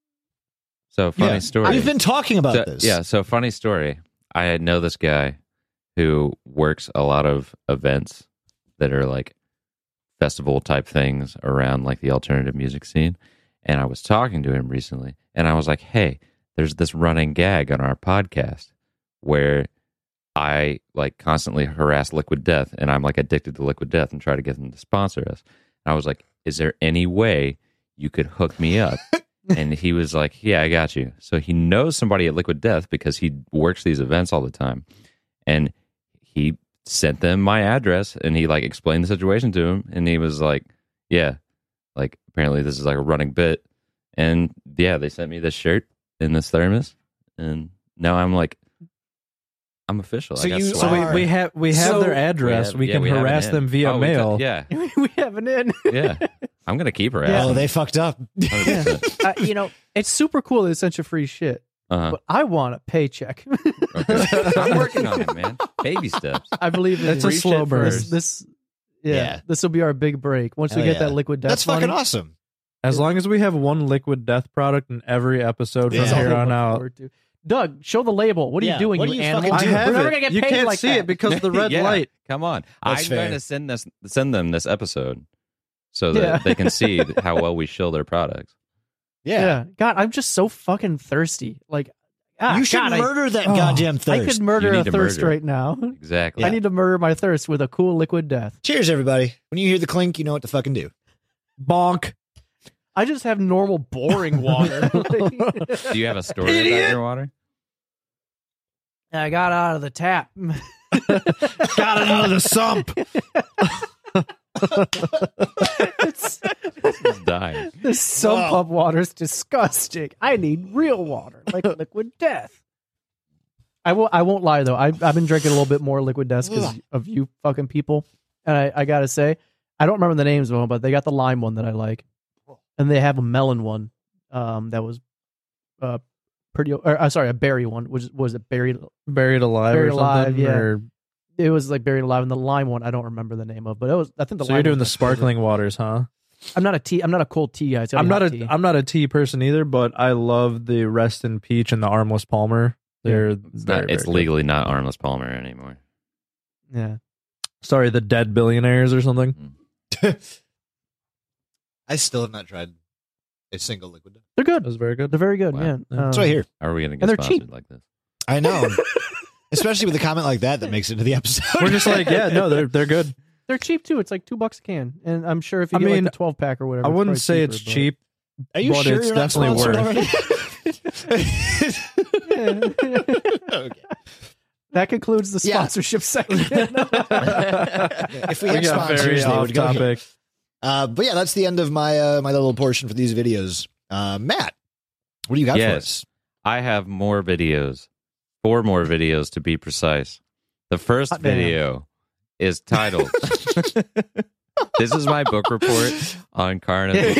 So funny Yeah. story. We've been talking about So- this. Yeah, so funny story. I know this guy who works a lot of events that are like festival type things around like the alternative music scene. And I was talking to him recently and I was like, hey, there's this running gag on our podcast where I like constantly harass Liquid Death and I'm like addicted to Liquid Death and try to get them to sponsor us. And I was like, is there any way you could hook me up? And he was like, yeah, I got you. So he knows somebody at Liquid Death because he works these events all the time. And he sent them my address and he like explained the situation to him. And he was like, yeah, like apparently this is like a running bit. And yeah, they sent me this shirt and this thermos. And now I'm like, I'm official. So I got you- swag. So we, Are- we have we have So- their address. We We, have- yeah, can we have an harass in. them via Oh, we mail. could- yeah, we have an in. yeah. I'm gonna keep her Yeah. Oh, out. they fucked up. uh, you know, it's super cool they sent you free shit, Uh-huh. but I want a paycheck. Okay. I'm working on it, man. Baby steps. I believe in It's a free slow shit burn. first. This, yeah, Yeah. this will be our big break. Once we Hell get yeah. that Liquid Death That's fucking money, awesome. As long as we have one Liquid Death product in every episode Yeah. from that's all here we on look out. forward to. Doug, show the label. What are Yeah, you doing, what you are you animal? fucking I doing? have We're never it. gonna get You paid can't like see that. it because the red Yeah. light. Come on. That's I'm fair. going to send this send them this episode so that Yeah. they can see how well we shill their products. Yeah. Yeah. God, I'm just so fucking thirsty. Like, ah, You should God, I- murder that oh, goddamn I thirst. could murder You a need to thirst murder it. right now. Exactly. I need to murder my thirst with a cool Liquid Death. Cheers, everybody. When you hear the clink, you know what to fucking do. Bonk. I just have normal, boring water. Do you have a story about your water? I got out of the tap. Got it out of the sump. It's, He's dying. this sump Wow. up water is disgusting. I need real water, like Liquid Death. I won't. I won't lie though. I've I've been drinking a little bit more Liquid Death because of you fucking people. And I, I gotta say, I don't remember the names of them, but they got the lime one that I like, and they have a melon one, um, that was, uh, pretty. Or uh, sorry, a berry one, which was it buried. Buried alive Buried or something. alive, yeah. Or- It was like buried alive, and the lime one I don't remember the name of, but it was. I think the so lime you're doing the was my favorite. sparkling waters, huh? I'm not a tea. I'm not a cold tea guy. It's gotta I'm be not hot a tea. am not a tea person either, but I love the Rest in Peach and the Armless Palmer. They're It's, very, not, it's very good. legally not Armless Palmer anymore. Yeah. Sorry, the dead billionaires or something. I still have not tried a single liquid. They're good. That was very good. They're very good. Wow. Yeah. That's Um, right here. How are we going to And get they're sponsored cheap. like this? I know. Especially with a comment like that that makes it to the episode. We're just like, yeah, no, they're they're good. They're cheap too. It's like two bucks a can, and I'm sure if you I get mean, like the twelve pack or whatever, I it's wouldn't probably say it's cheaper, but- cheap. Are you but sure it's you're not definitely sponsored worth. already? Okay. That concludes the Yeah. sponsorship section. If we We had got very sponsors, they off would go here. topic. Uh, but yeah, that's the end of my uh, my little portion for these videos. Uh, Matt, what do you got for Yes. us? I have more videos, four more videos to be precise. The first Hot damn. video is titled This is my book report on Carnus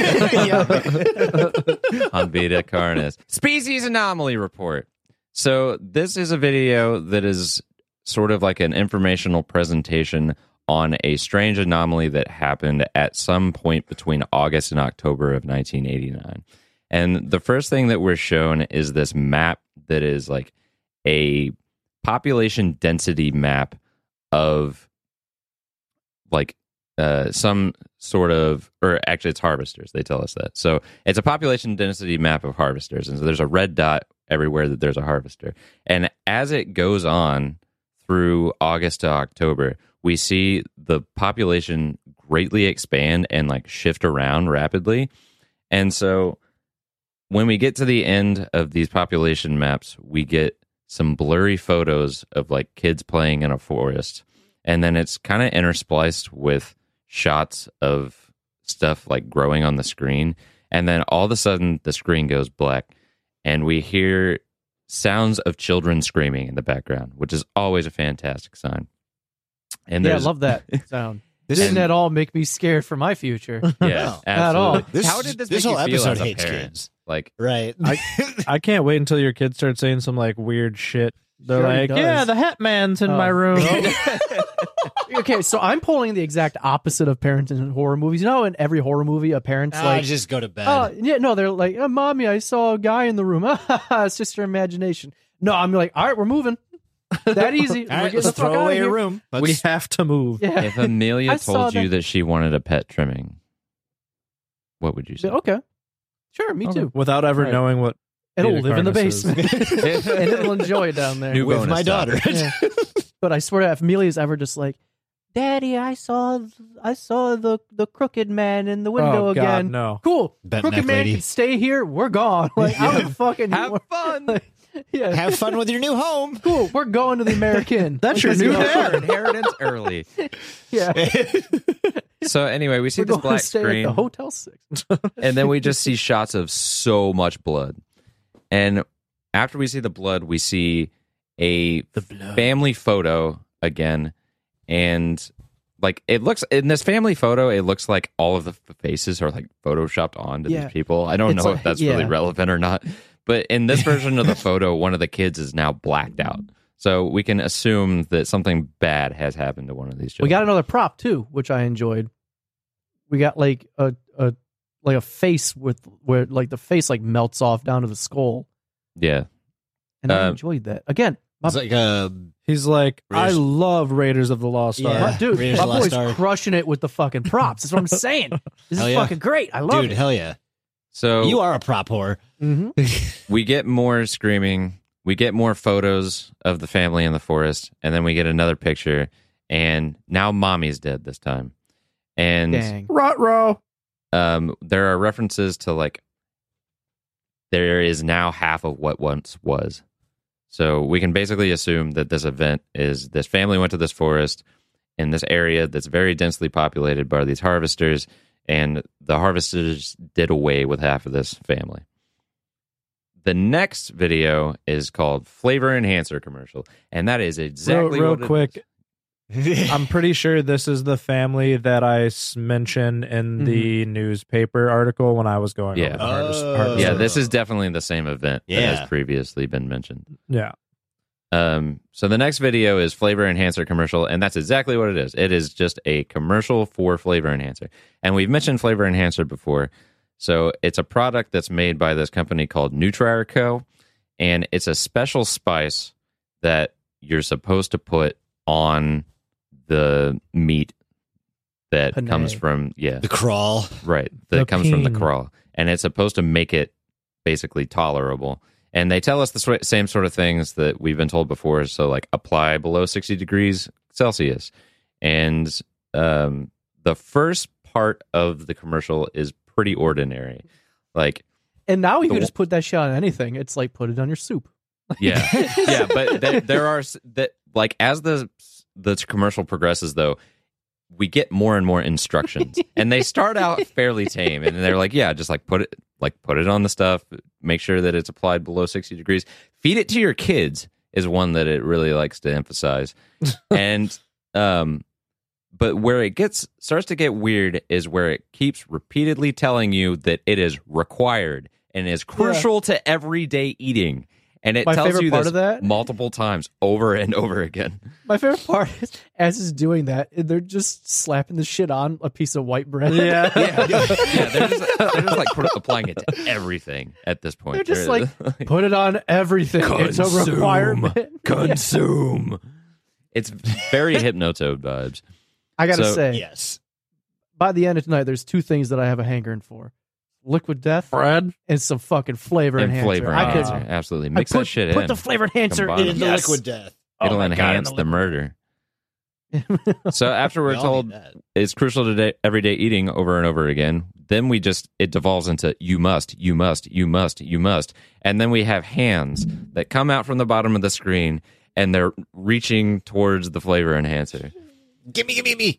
on Vita Carnus. Species Anomaly Report. So this is a video that is sort of like an informational presentation on a strange anomaly that happened at some point between August and October of nineteen eighty-nine. And the first thing that we're shown is this map that is like a population density map of like uh, some sort of, or actually it's harvesters. They tell us that. So it's a population density map of harvesters. And so there's a red dot everywhere that there's a harvester. And as it goes on through August to October, we see the population greatly expand and like shift around rapidly. And so when we get to the end of these population maps, we get some blurry photos of like kids playing in a forest. And then it's kind of interspliced with shots of stuff like growing on the screen. And then all of a sudden the screen goes black and we hear sounds of children screaming in the background, which is always a fantastic sign. And Yeah, I there's love that sound. This Didn't is- at all make me scared for my future. yeah, At all. absolutely. This- How did this, this make whole you feel episode as a hates parent? kids. Like, Right. I can't wait until your kids start saying some like weird shit. They're Sure he like, does. yeah, the Hatman's in Oh. my room. Okay, so I'm pulling the exact opposite of parents in horror movies. You know, in every horror movie, a parent's Ah, like, just go to bed. oh, yeah, no, they're like, oh, mommy, I saw a guy in the room. It's just your imagination. No, I'm like, all right, we're moving. That easy. All We're right, getting let's the fuck throw out away of your here. room. we Let's- have to move. Yeah. if Amelia I saw told you that- that she wanted a pet trimming, what would you say? Okay. Sure, me Okay. too. Without ever Right. knowing what It'll Peter live in the Carnes is. basement. And it'll enjoy it down there. New with bonus my daughter. topic. Yeah. But I swear to God, if Amelia's ever just like, Daddy, I saw I saw the, the crooked man in the window oh, God, again. no. Cool. Bent Crooked neck man lady. can stay here. We're gone. Like, I don't fucking Have fun. Like, yeah. Have fun with your new home. Cool. We're going to the American. That's your Let's new go. dad. Inheritance early. Yeah. So anyway, we see We're this going to black stay at screen, the Hotel Six. and then we just see shots of so much blood. And after we see the blood, we see a family photo again, and like it looks in this family photo, it looks like all of the f- faces are like photoshopped onto Yeah. these people. I don't It's know like- if that's really yeah. relevant or not, but in this version of the photo, one of the kids is now blacked out. So we can assume that something bad has happened to one of these children. We got another prop too, which I enjoyed. We got like a a like a face with where like the face like melts off down to the skull, yeah. and I Uh, enjoyed that. Again, my, It's like a He's like, I Raiders- love Raiders of the Lost Yeah. Ark. my- dude, Raiders my of the Lost boy's Ark. crushing it with the fucking props. That's what I'm saying. This Hell is yeah. fucking great. I love dude. it. Hell yeah. So You are a prop whore. hmm we get more screaming. We get more photos of the family in the forest, and then we get another picture. And now mommy's dead this time. And Dang. Ruh-roh. um, there are references to like there is now half of what once was. So we can basically assume that this event is this family went to this forest in this area that's very densely populated by these harvesters, and the harvesters did away with half of this family. The next video is called Flavor Enhancer Commercial, and that is exactly real, real what it quick. is. I'm pretty sure this is the family that I s- mentioned in the newspaper article when I was going Yeah. over the harvest, Oh. harvest Yeah, article. this is definitely the same event that Yeah. has previously been mentioned. Yeah. Um, so the next video is Flavor Enhancer Commercial, and that's exactly what it is. It is just a commercial for Flavor Enhancer. And we've mentioned Flavor Enhancer before. So it's a product that's made by this company called NutriCo, and it's a special spice that you're supposed to put on the meat that Panay. comes from, yeah, The crawl. right, that The comes from the peen. crawl, and it's supposed to make it basically tolerable. And they tell us the sw- same sort of things that we've been told before. So, like, apply below sixty degrees Celsius. And um, the first part of the commercial is pretty ordinary. Like, And now you The can w- just put that shit on anything. It's like put it on your soup. yeah, yeah, but th- there are s- that like as the the commercial progresses, though, we get more and more instructions, and they start out fairly tame, and they're like, yeah, just like put it like put it on the stuff, make sure that it's applied below sixty degrees, feed it to your kids is one that it really likes to emphasize, and um. But where it gets starts to get weird is where it keeps repeatedly telling you that it is required and is crucial to everyday eating. And it My tells favorite you part this of that- multiple times over and over again. My favorite part is as it's doing that, they're just slapping the shit on a piece of white bread. Yeah. Yeah, yeah, they're just they're just like put, applying it to everything at this point. They're just like, put it on everything. It's a Consume. requirement. consume. It's very Hypnotoad vibes. I gotta So- say, Yes. by the end of tonight, there's two things that I have a hankering for: liquid death Bread. and some fucking flavor And enhancer. flavor I could, enhancer, absolutely. I Mix put, that shit put in. the flavor enhancer Combine in them. the Liquid death. Oh It'll my God, enhance in the the murder. So after we're We all told need that. it's crucial to day, everyday eating over and over again, then we just it devolves into you must, you must, you must, you must, and then we have hands that come out from the bottom of the screen and they're reaching towards the flavor enhancer, Gimme, gimme, gimme.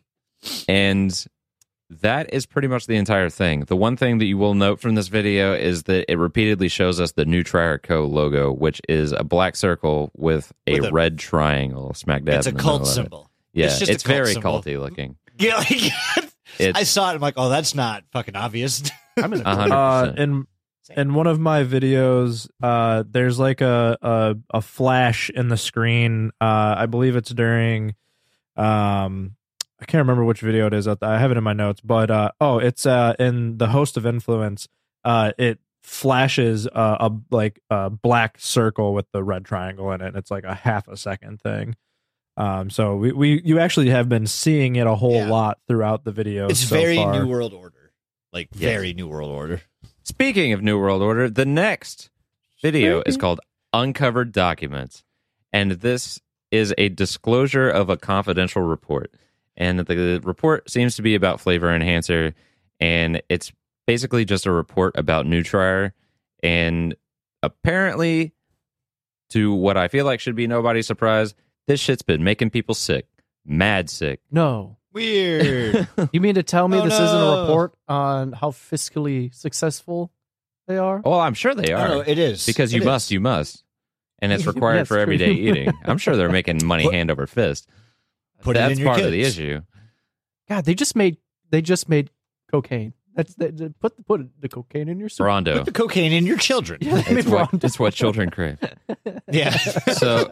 and that is pretty much the entire thing. The one thing that you will note from this video is that it repeatedly shows us the Nutrier Co. logo, which is a black circle with a, With a- red triangle smack dab It's a in the cult middle of it. symbol. Yeah, It's it's, just a cult very symbol. culty looking. Yeah, like, It's I saw it. I'm like, oh, that's not fucking obvious. I'm in a a hundred Uh, percent. in in one of my videos, uh, there's like a, a a flash in the screen. Uh, I believe it's during, um, I can't remember which video it is. I have it in my notes, but uh, oh, it's uh in the Host of Influence. Uh, it flashes uh, a like a black circle with the red triangle in it. And it's like a half a second thing. Um, so we, we you actually have been seeing it a whole Yeah. lot throughout the video. It's so very far. New World Order. Like, Yes. very New World Order. Speaking of New World Order, the next video is called Uncovered Documents. And this is a disclosure of a confidential report. And the report seems to be about Flavor Enhancer. And it's basically just a report about Nutrier. And apparently, to what I feel like should be nobody's surprise, this shit's been making people sick. Mad sick. No. Weird. You mean to tell me Oh, this isn't a no. report on how fiscally successful they are? Well, I'm sure they no, are. no, it is. Because you It must, is. you must. And it's required Yes, for true. everyday eating. I'm sure they're making money Put- hand over fist. Put it That's in your part kids. of the issue. God, they just made they just made cocaine. That's that, that- put put the cocaine in your soup. Rondo. Put the cocaine in your children. Yeah, they It's made what, Rondo. it's what children crave. Yeah. So,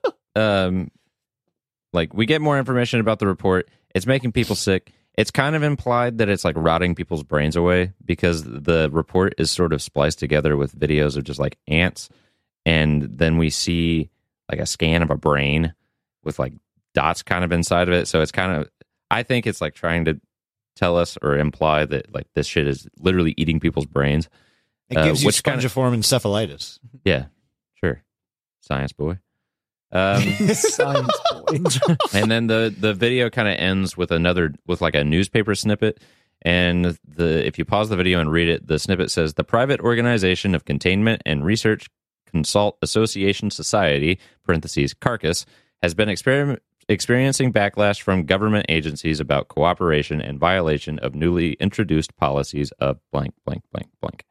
um, like, we get more information about the report. It's making people sick. It's kind of implied that it's like rotting people's brains away because the report is sort of spliced together with videos of just like ants. And then we see like a scan of a brain with like dots kind of inside of it. So it's kind of, I think it's like trying to tell us or imply that like this shit is literally eating people's brains. It Uh, gives you which kind of- spongiform encephalitis. Yeah, sure. Science boy. Um, Science boy. and then the the video kind of ends with another with like a newspaper snippet. And the if you pause the video and read it, the snippet says the Private Organization of Containment and Research Consult Association Society (parentheses Carcass) has been experiment experiencing backlash from government agencies about cooperation and violation of newly introduced policies of blank blank blank blank.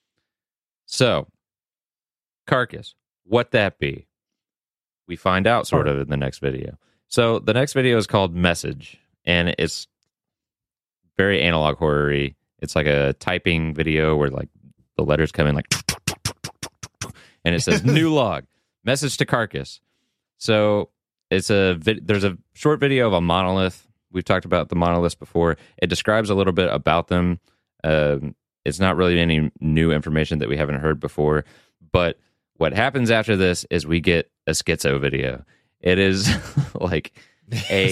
So, Carcass, what that be? We find out sort of in the next video. So the next video is called Message, and it's very analog horror-y. It's like a typing video where like the letters come in like, and it says new log, message to Carcass. So it's a vid- there's a short video of a monolith. We've talked about the monoliths before. It describes a little bit about them. Um, it's not really any new information that we haven't heard before, but what happens after this is we get a schizo video. It is like a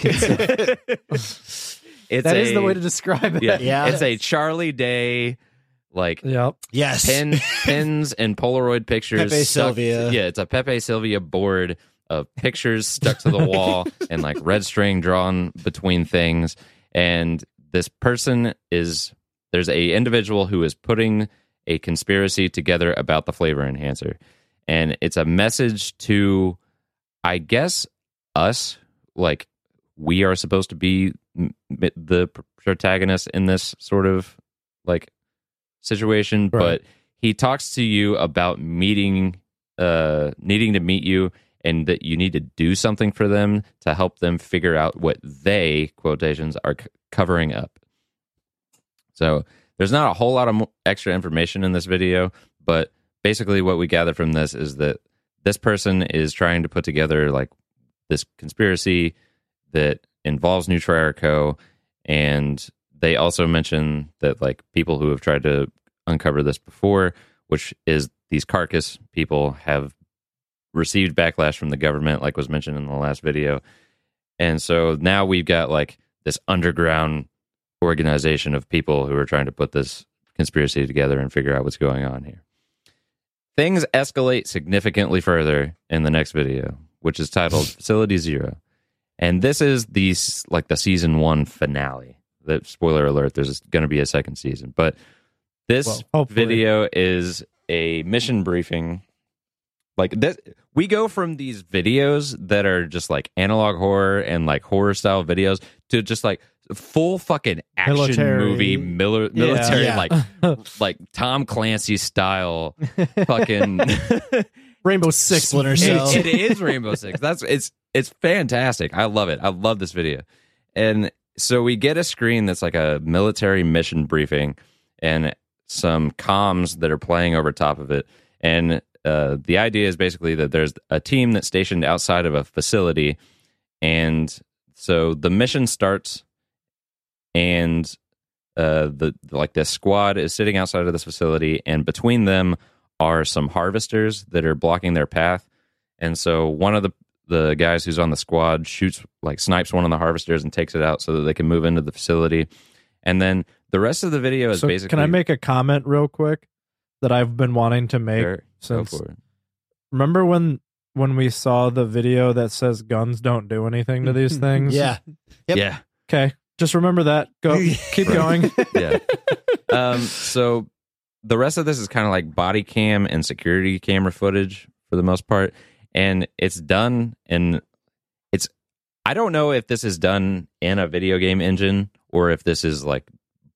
it's That a, is the way to describe it. yeah, Yeah. it's a Charlie Day like Yep. Yes. pen pins and Polaroid pictures. Pepe stuck- Sylvia. Yeah, it's a Pepe Sylvia board of pictures stuck to the wall and like red string drawn between things. And this person is there's a individual who is putting a conspiracy together about the flavor enhancer. And it's a message to, I guess, us, like we are supposed to be m- m- the protagonist in this sort of like situation, Right. but he talks to you about meeting, uh, needing to meet you, and that you need to do something for them to help them figure out what they, quotations, are c- covering up. So there's not a whole lot of mo- extra information in this video, but basically what we gather from this is that this person is trying to put together like this conspiracy that involves Nutrier Co. And they also mention that like people who have tried to uncover this before, which is these Carcass people, have received backlash from the government, like was mentioned in the last video. And so now we've got like this underground organization of people who are trying to put this conspiracy together and figure out what's going on here. Things escalate significantly further in the next video, which is titled Facility Zero. And this is the s- like the season one finale. The spoiler alert, there's going to be a second season. But this Well, hopefully. video is a mission briefing. Like this, we go from these videos that are just like analog horror and like horror style videos to just like full fucking action Military. movie, mil- military, Yeah. like like Tom Clancy style, fucking. Rainbow Six. Splinter It- Cell. it is Rainbow Six. That's it's it's fantastic. I love it. I love this video. And so we get a screen that's like a military mission briefing and some comms that are playing over top of it. And uh, the idea is basically that there's a team that's stationed outside of a facility, and so the mission starts, and uh, the like this squad is sitting outside of this facility, and between them are some harvesters that are blocking their path. And so one of the the guys who's on the squad shoots, like snipes one of the harvesters and takes it out so that they can move into the facility. And then the rest of the video is So basically. can I make a comment real quick that I've been wanting to make Sure, go since? for it. Remember when when we saw the video that says guns don't do anything to these things? Yeah. Yep. Yeah. Okay. Just remember that. Go. Keep Right. going. Yeah. um, so the rest of this is kind of like body cam and security camera footage for the most part. And it's done in, it's, I don't know if this is done in a video game engine or if this is like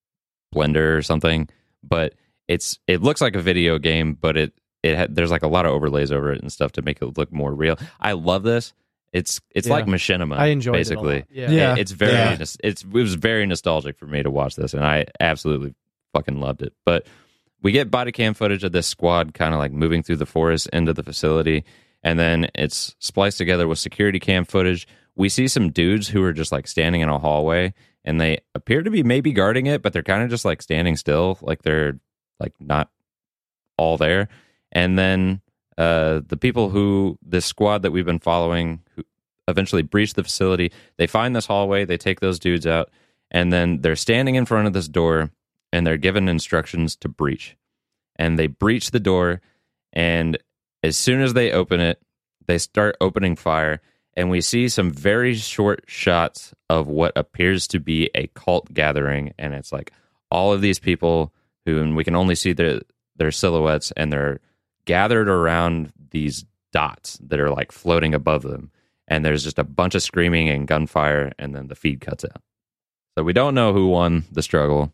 Blender or something, but it's, it looks like a video game, but it, it had, there's like a lot of overlays over it and stuff to make it look more real. I love this. It's, it's Yeah. like machinima. I enjoyed basically. it a lot. Yeah. Yeah. It- it's very Yeah. nos- it's it was very nostalgic for me to watch this, and I absolutely fucking loved it. But we get body cam footage of this squad kind of like moving through the forest into the facility, and then it's spliced together with security cam footage. We see some dudes who are just like standing in a hallway, and they appear to be maybe guarding it, but they're kind of just like standing still, like they're like not all there. And then uh, the people who this squad that we've been following, who eventually breach the facility, they find this hallway, they take those dudes out, and then they're standing in front of this door, and they're given instructions to breach. And they breach the door, and as soon as they open it, they start opening fire, and we see some very short shots of what appears to be a cult gathering, and it's like all of these people who, and we can only see their their silhouettes, and they're gathered around these dots that are like floating above them, and there's just a bunch of screaming and gunfire, and then the feed cuts out. So we don't know who won the struggle,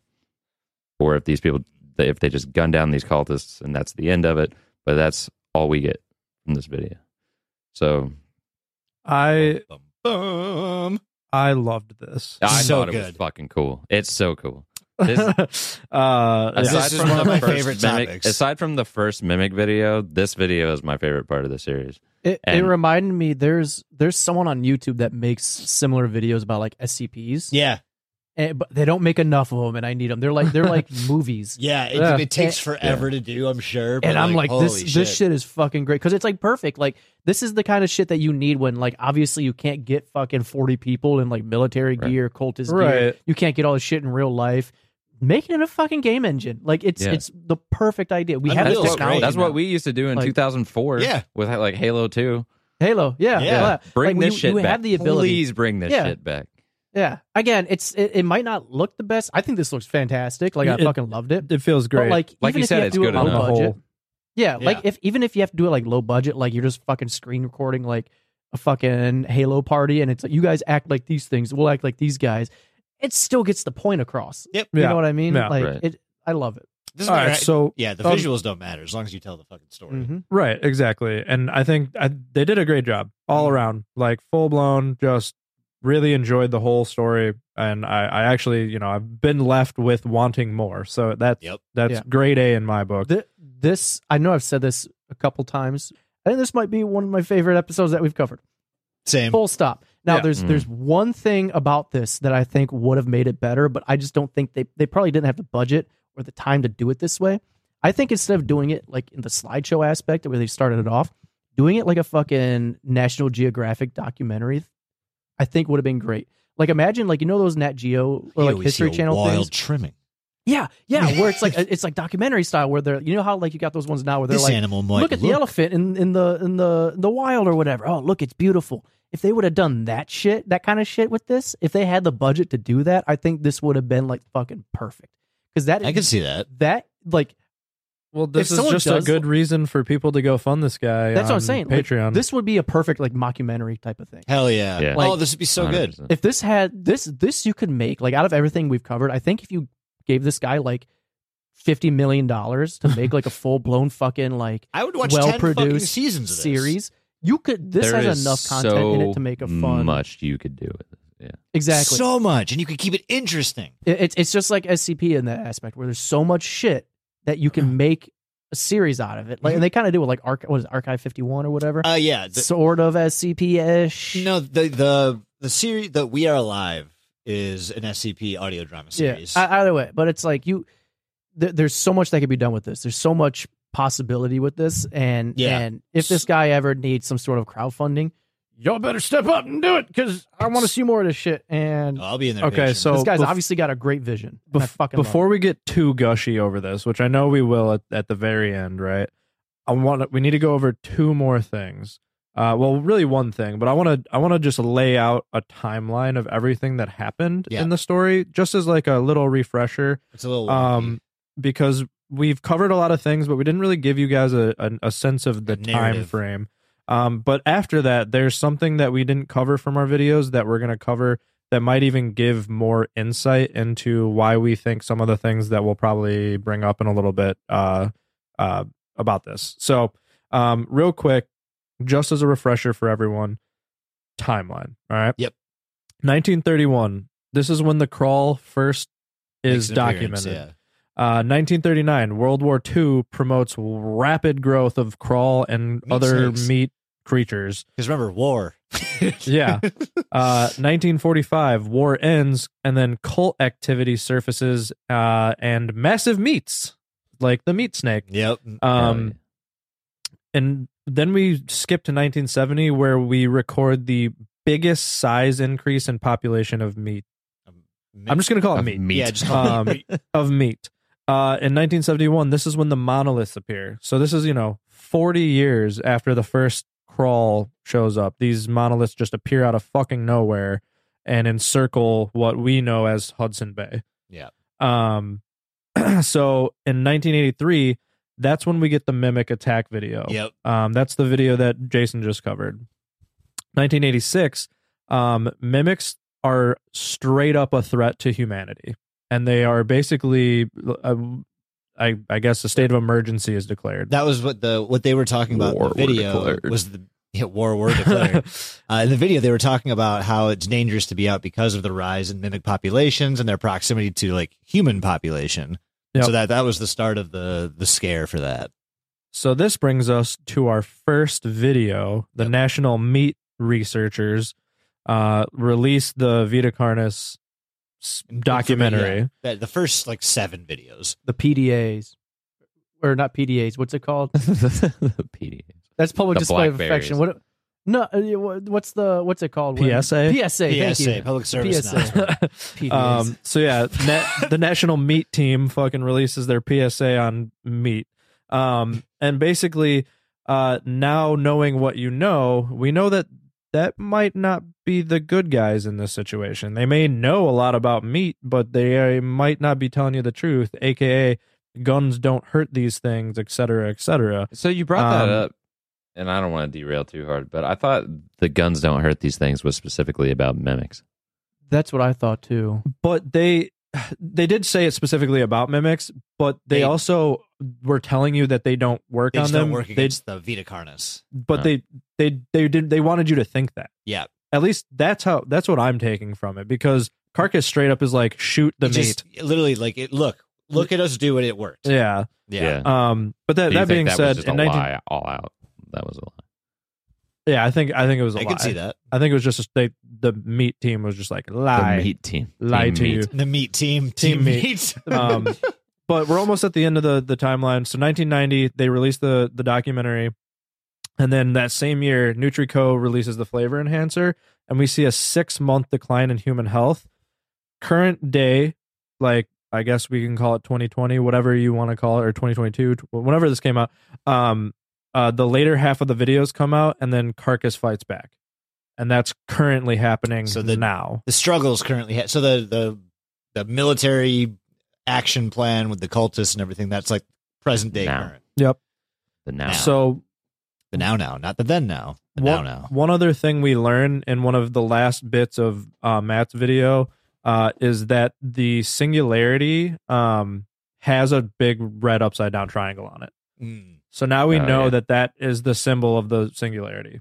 or if these people, if they just gun down these cultists and that's the end of it, but that's all we get from this video. So I Bum, bum. I loved this. I So thought it was good. fucking cool. It's so cool. This, uh, This yeah. aside is from one of the my first favorite Mimic- topics. aside from the first Mimic video, this video is my favorite part of the series. It, it And- reminded me there's there's someone on YouTube that makes similar videos about like S C Ps, Yeah. and, but they don't make enough of them, and I need them. They're like they're like movies, Yeah. It, Yeah. it takes forever to do, I'm sure. But and I'm like, this holy this shit is fucking great because it's like perfect. Like this is the kind of shit that you need when like obviously you can't get fucking forty people in like military Right. gear, cultist gear. Right. You can't get all this shit in real life. Make it in a fucking game engine. Like it's Yeah. it's the perfect idea. We Unreal have is this technology. great. That's now. what we used to do in Like- two thousand four. Yeah. with like Halo two. Halo. Yeah, Yeah. yeah. Bring Like, this you, shit you back. have the ability. Please bring this Yeah. shit back. Yeah. Again, it's it, it might not look the best. I think this looks fantastic. Like I It- fucking loved it. It feels great. But like, Like even you if said, you have it's to do good it low enough. The budget. whole- Yeah, like Yeah. if even if you have to do it like low budget, like you're just fucking screen recording like a fucking Halo party, and it's like you guys act like these things, we'll act like these guys. It still gets the point across. Yep. You Yeah. know what I mean? Yeah. Like Right. it. I love it. This is All where right, I- so yeah, the um, visuals don't matter as long as you tell the fucking story. Mhm. Right, exactly. And I think I, they did a great job all around, like full blown, just really enjoyed the whole story. And I, I actually, you know, I've been left with wanting more. So that's, Yep. that's Yeah. grade A in my book. Th- this I know I've said this a couple times. I think this might be one of my favorite episodes that we've covered. Same. Full stop. Now Yeah. there's Mm. there's one thing about this that I think would have made it better, but I just don't think they they probably didn't have the budget or the time to do it this way. I think instead of doing it like in the slideshow aspect where they started it off, doing it like a fucking National Geographic documentary, I think would have been great. Like imagine like you know those Nat Geo or Here like we History see a Channel wild things. trimming. Yeah, yeah, where it's like it's like documentary style, where they're you know how like you got those ones now where they're This like, animal might look at the look- elephant in, in the in the in the wild or whatever. Oh, look, it's beautiful. If they would have done that shit, that kind of shit with this, if they had the budget to do that, I think this would have been like fucking perfect. Because that I can see that. that like Well, this If is someone just does- a good reason for people to go fund this guy. that's what I'm on saying. Like, Patreon. this would be a perfect like mockumentary type of thing. Hell yeah. Yeah. oh, Like- this would be so one hundred good. percent. If this had this this you could make like out of everything we've covered, I think if you gave this guy like fifty million dollars to make like a full blown fucking like I would watch well ten fucking produced seasons of this. series, you could this There has is enough content in so it to make a fun much you could do with it. Yeah. exactly. So much, and you could keep it interesting. It- it's it's just like S C P in that aspect where there's so much shit that you can make a series out of it. Like and they kind of do it like Arch- what is it, Archive fifty-one or whatever. Uh, yeah. The, sort of S C P ish. no, the the the series that We Are Alive is an S C P audio drama Yeah. series. e- Either way, but it's like you. Th- there's so much that can be done with this. There's so much possibility with this, and Yeah. and if this guy ever needs some sort of crowdfunding, y'all better step up and do it because I want to see more of this shit. And Oh, I'll be in there. Okay, pitching. so- this guy's bef- obviously got a great vision. and I Bef- fucking love before it. we get too gushy over this, which I know we will at, at the very end, right? I want we need to go over two more things. Uh, well, really one thing, but I want to I want to just lay out a timeline of everything that happened Yeah. in the story, just as like a little refresher. it's a little Um, because we've covered a lot of things, but we didn't really give you guys a a, a sense of the A time narrative. frame. Um, but after that, there's something that we didn't cover from our videos that we're going to cover that might even give more insight into why we think some of the things that we'll probably bring up in a little bit uh, uh, about this. So, um, real quick, just as a refresher for everyone, timeline. All right. Yep. nineteen thirty-one. This is when the crawl first makes is an appearance, documented. Yeah. Uh, nineteen thirty-nine, World War Two promotes rapid growth of crawl and Meat other snakes. meat creatures. Because remember, war. Yeah. Uh, nineteen forty-five, war ends, and then cult activity surfaces uh, and massive meats, like the meat snake. Yep. Um, and then we skip to nineteen seventy, where we record the biggest size increase in population of meat. I'm just going to call it Of meat. meat. Yeah, just call Um, of meat. Uh, in nineteen seventy-one, this is when the monoliths appear. So this is, you know, forty years after the first crawl shows up. These monoliths just appear out of fucking nowhere and encircle what we know as Hudson Bay. Yeah. Um, so in nineteen eighty-three, that's when we get the Mimic attack video. Yep. Um, that's the video that Jason just covered. nineteen eighty-six, um, mimics are straight up a threat to humanity, and they are basically, uh, I, I guess, a state of emergency is declared. That was what the what they were talking about War in the were video declared. was the yeah, war were declared. uh, in the video, they were talking about how it's dangerous to be out because of the rise in mimic populations and their proximity to like human population. Yep. So that that was the start of the the scare for that. So this brings us to our first video. The Yep. National Meat Researchers uh, released the Vita Carnis s- documentary. Yeah, that- the first like seven videos. the P D As or not P D As. What's it called? the P D A. That's public The display of Blackberries. affection. What? No, uh, yeah, what- what's the what's it called? P S A? P S A. Thank P S A, you. public service P S A. announcement. P D As. Um, so yeah, na- the National Meat Team fucking releases their P S A on meat. Um, and basically, uh, now knowing what you know, we know that that might not be the good guys in this situation. They may know a lot about meat, but they uh, might not be telling you the truth, aka guns don't hurt these things, et cetera, et cetera. So you brought that Um, up, and I don't want to derail too hard, but I thought the guns don't hurt these things was specifically about mimics. That's what I thought too. But they they did say it specifically about mimics, but they, They- also were telling you that they don't work They on just them. don't work They- against the Vita Carnis. but Huh. they they they did they wanted you to think that. Yeah. At least that's how that's what I'm taking from it, because Carcass straight up is like, shoot the It meat. just, literally, like it. Look, look at us do it. It worked. Yeah. Yeah. Um. But that Do you that think being that said, was just in a nineteen lie all out. That was a lie. yeah, I think I think it was a I lie. can see that. I think it was just they the meat team was just like lie. The meat team. Lie Team to meat. you. The meat team. Team Team, meat. meat. Um, but we're almost at the end of the the timeline. So nineteen ninety, they released the the documentary, and then that same year, NutriCo releases the flavor enhancer, and we see a six month decline in human health. Current day, like I guess we can call it twenty twenty, whatever you want to call it, or twenty twenty-two, whenever this came out. Um, uh, the later half of the videos come out, and then Carcass fights back, and that's currently happening So the- now. The struggles currently ha- so the the the military action plan with the cultists and everything, that's like present day Now. current. Yep. The now. So The now now, not the then now. The one, now now. one other thing we learned in one of the last bits of uh, Matt's video uh, is that the singularity um, has a big red upside down triangle on it. Mm. So now we Oh, know yeah. that that is the symbol of the singularity,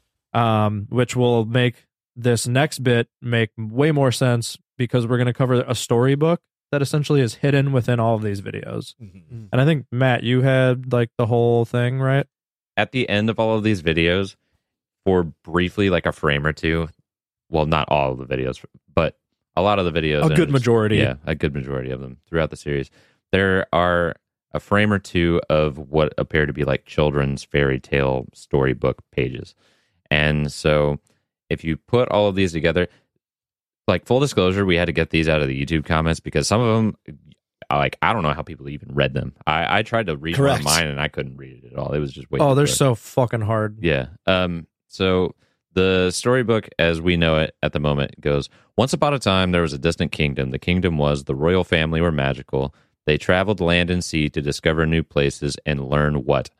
um, which will make this next bit make way more sense because we're going to cover a storybook that essentially is hidden within all of these videos. Mhm. And I think, Matt, you had like the whole thing, right? At the end of all of these videos, for briefly like a frame or two, well, not all of the videos, but a lot of the videos, A and good it's- majority. yeah, a good majority of them throughout the series, there are a frame or two of what appear to be like children's fairy tale storybook pages. And so if you put all of these together, like full disclosure, we had to get these out of the YouTube comments because some of them, like, I don't know how people even read them. I, I tried to read one Correct. of mine and I couldn't read it at all. It was just way Oh, too they're quick. so fucking hard. Yeah. Um, so the storybook, as we know it at the moment, goes, once upon a time, there was a distant kingdom. The kingdom was the royal family were magical. They traveled land and sea to discover new places and learn what?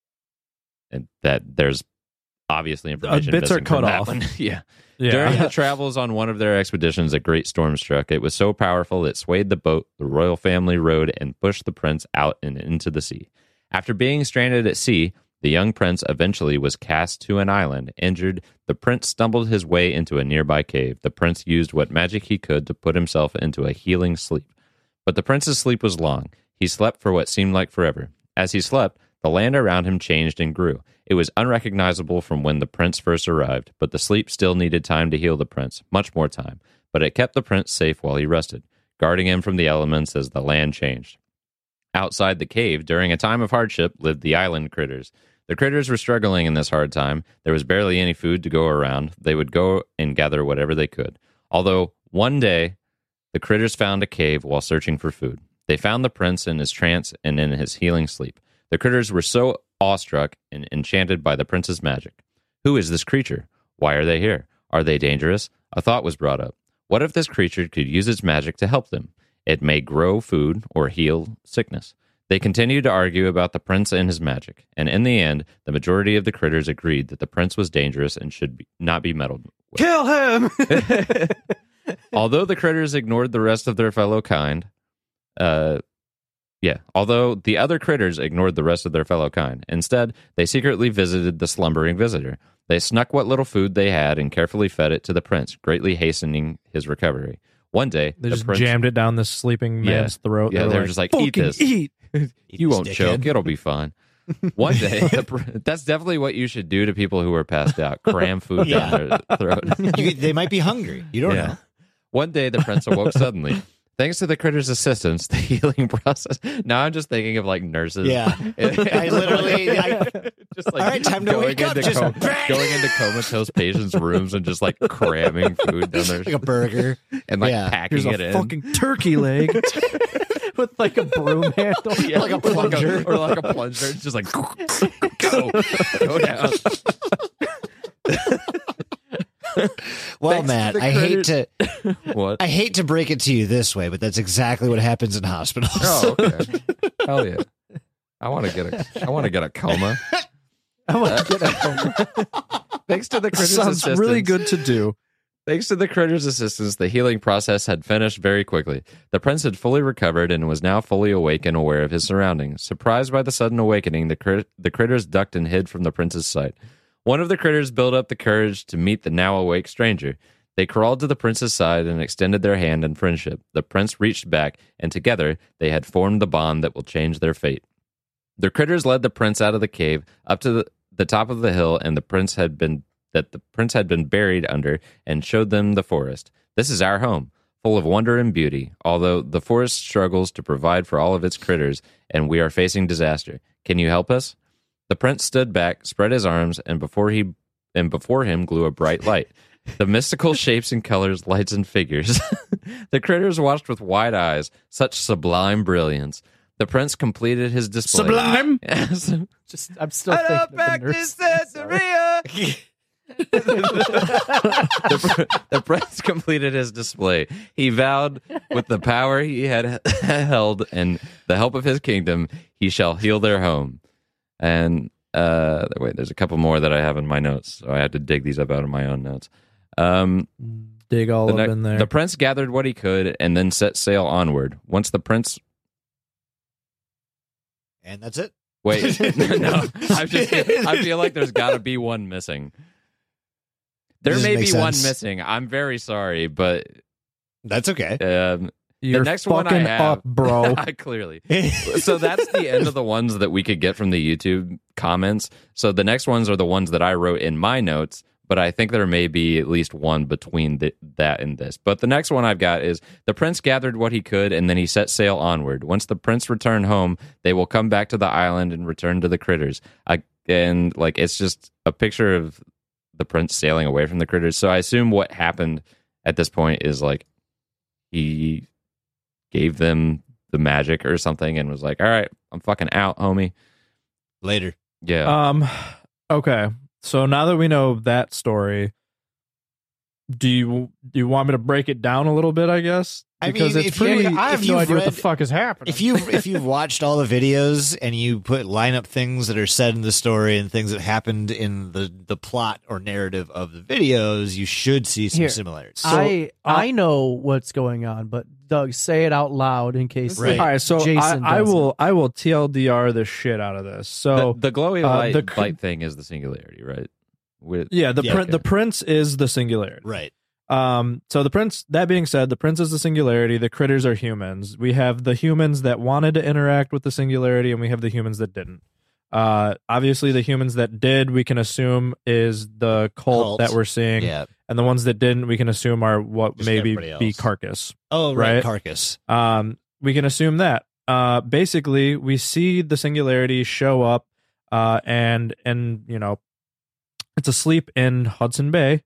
And that there's obviously information bits are missing from cut that off. one. yeah. Yeah. During the travels on one of their expeditions, a great storm struck. It was so powerful it swayed the boat the royal family rowed and pushed the prince out and into the sea. After being stranded at sea, the young prince eventually was cast to an island. Injured, the prince stumbled his way into a nearby cave. The prince used what magic he could to put himself into a healing sleep. But the prince's sleep was long. He slept for what seemed like forever. As he slept, the land around him changed and grew. It was unrecognizable from when the prince first arrived, but the sleep still needed time to heal the prince, much more time. But it kept the prince safe while he rested, guarding him from the elements as the land changed. Outside the cave, during a time of hardship, lived the island critters. The critters were struggling in this hard time. There was barely any food to go around. They would go and gather whatever they could. Although, one day, the critters found a cave while searching for food. They found the prince in his trance and in his healing sleep. The critters were so awestruck and enchanted by the prince's magic. Who is this creature? Why are they here? Are they dangerous? A thought was brought up. What if this creature could use its magic to help them? It may grow food or heal sickness. They continued to argue about the prince and his magic, and in the end, the majority of the critters agreed that the prince was dangerous and should be, not be meddled with. Kill him! Although the critters ignored the rest of their fellow kind, uh, yeah, although the other critters ignored the rest of their fellow kind. Instead, they secretly visited the slumbering visitor. They snuck what little food they had and carefully fed it to the prince, greatly hastening his recovery. One day, They the just prince, jammed it down this sleeping Yeah. man's throat. Yeah, They were they're just like, eat "Fucking this." Eat. You won't Dickhead. choke. It'll be fine. One day, the pr- that's definitely what you should do to people who are passed out. Cram food Yeah. down their throat. You, they might be hungry. You don't Yeah. know. One day, the prince awoke suddenly. Thanks to the critter's assistance, the healing process. Now I'm just thinking of like nurses. Yeah. I literally- I- just like All right, time to going wake up, into just- going into comatose patients' rooms and just like cramming food down their Like a burger. and like yeah. packing Here's it a in. fucking turkey leg with like a broom handle. Yeah, like a or like plunger. or like a plunger. It's just like go, go down. Well, Thanks to Matt, the I hate critters- to What? I hate to break it to you this way, but that's exactly what happens in hospitals. Oh, okay. Hell yeah. I want to get a I want to get a coma. I want to get a Thanks to the critters' Sounds assistance. really good to do. Thanks to the critter's assistance, the healing process had finished very quickly. The prince had fully recovered and was now fully awake and aware of his surroundings. Surprised by the sudden awakening, the, crit- the critters ducked and hid from the prince's sight. One of the critters built up the courage to meet the now awake stranger. They crawled to the prince's side and extended their hand in friendship. The prince reached back, and together they had formed the bond that will change their fate. The critters led the prince out of the cave, up to the, the top of the hill, and the prince had been that the prince had been buried under, and showed them the forest. This is our home, full of wonder and beauty, although the forest struggles to provide for all of its critters, and we are facing disaster. Can you help us? The prince stood back, spread his arms, and before he and before him grew a bright light. The mystical shapes and colors, lights and figures The critters watched with wide eyes, such sublime brilliance. The prince completed his display. Sublime? Yes. Just, I'm still thinking of the nurse. the, the prince completed his display. He vowed with the power he had held and the help of his kingdom, he shall heal their home. And uh, wait, there's a couple more that I have in my notes, so I had to dig these up out of my own notes. Um, Dig all the, up ne- in there. the prince gathered what he could and then set sail onward. Once the prince, And that's it. wait, no, I just I feel like there's got to be one missing. There Does it may make be one sense? missing. I'm very sorry, but That's okay. um, You're next one I fucking have- up, bro. clearly. So that's the end of the ones that we could get from the YouTube comments. So the next ones are the ones that I wrote in my notes, but I think there may be at least one between the, that and this. But the next one I've got is the prince gathered what he could and then he set sail onward. Once the prince returned home, they will come back to the island and return to the critters. I, and like it's just a picture of the prince sailing away from the critters. So I assume what happened at this point is like he gave them the magic or something and was like, all right, I'm fucking out, homie. Later. Yeah. Um. Okay. So now that we know that story, do you do you want me to break it down a little bit? I guess I because mean, it's if you- pretty. I have if no you've idea what the read- fuck is happening. If you if you've watched all the videos and you put line up things that are said in the story and things that happened in the, the plot or narrative of the videos, you should see some Here, similarities. I uh, I know what's going on, but Doug, say it out loud in case. Right. All right, so Jason I, I doesn't. will I will T L D R the shit out of this. So the, the glowy uh, light, the cr- light thing is the singularity, right? With, yeah, the Yeah, prin- okay. the prince is the singularity. right. Um, so the prince, that being said, the prince is the singularity, the critters are humans. We have the humans that wanted to interact with the singularity, and we have the humans that didn't. Uh, obviously the humans that did, we can assume is the cult, Cult. that we're seeing, Yeah. and the ones that didn't, we can assume are what Just maybe everybody be else. carcass. Oh, right. Right. Carcass. Um, we can assume that. Uh, basically, we see the singularity show up, uh, and and you know, it's asleep in Hudson Bay,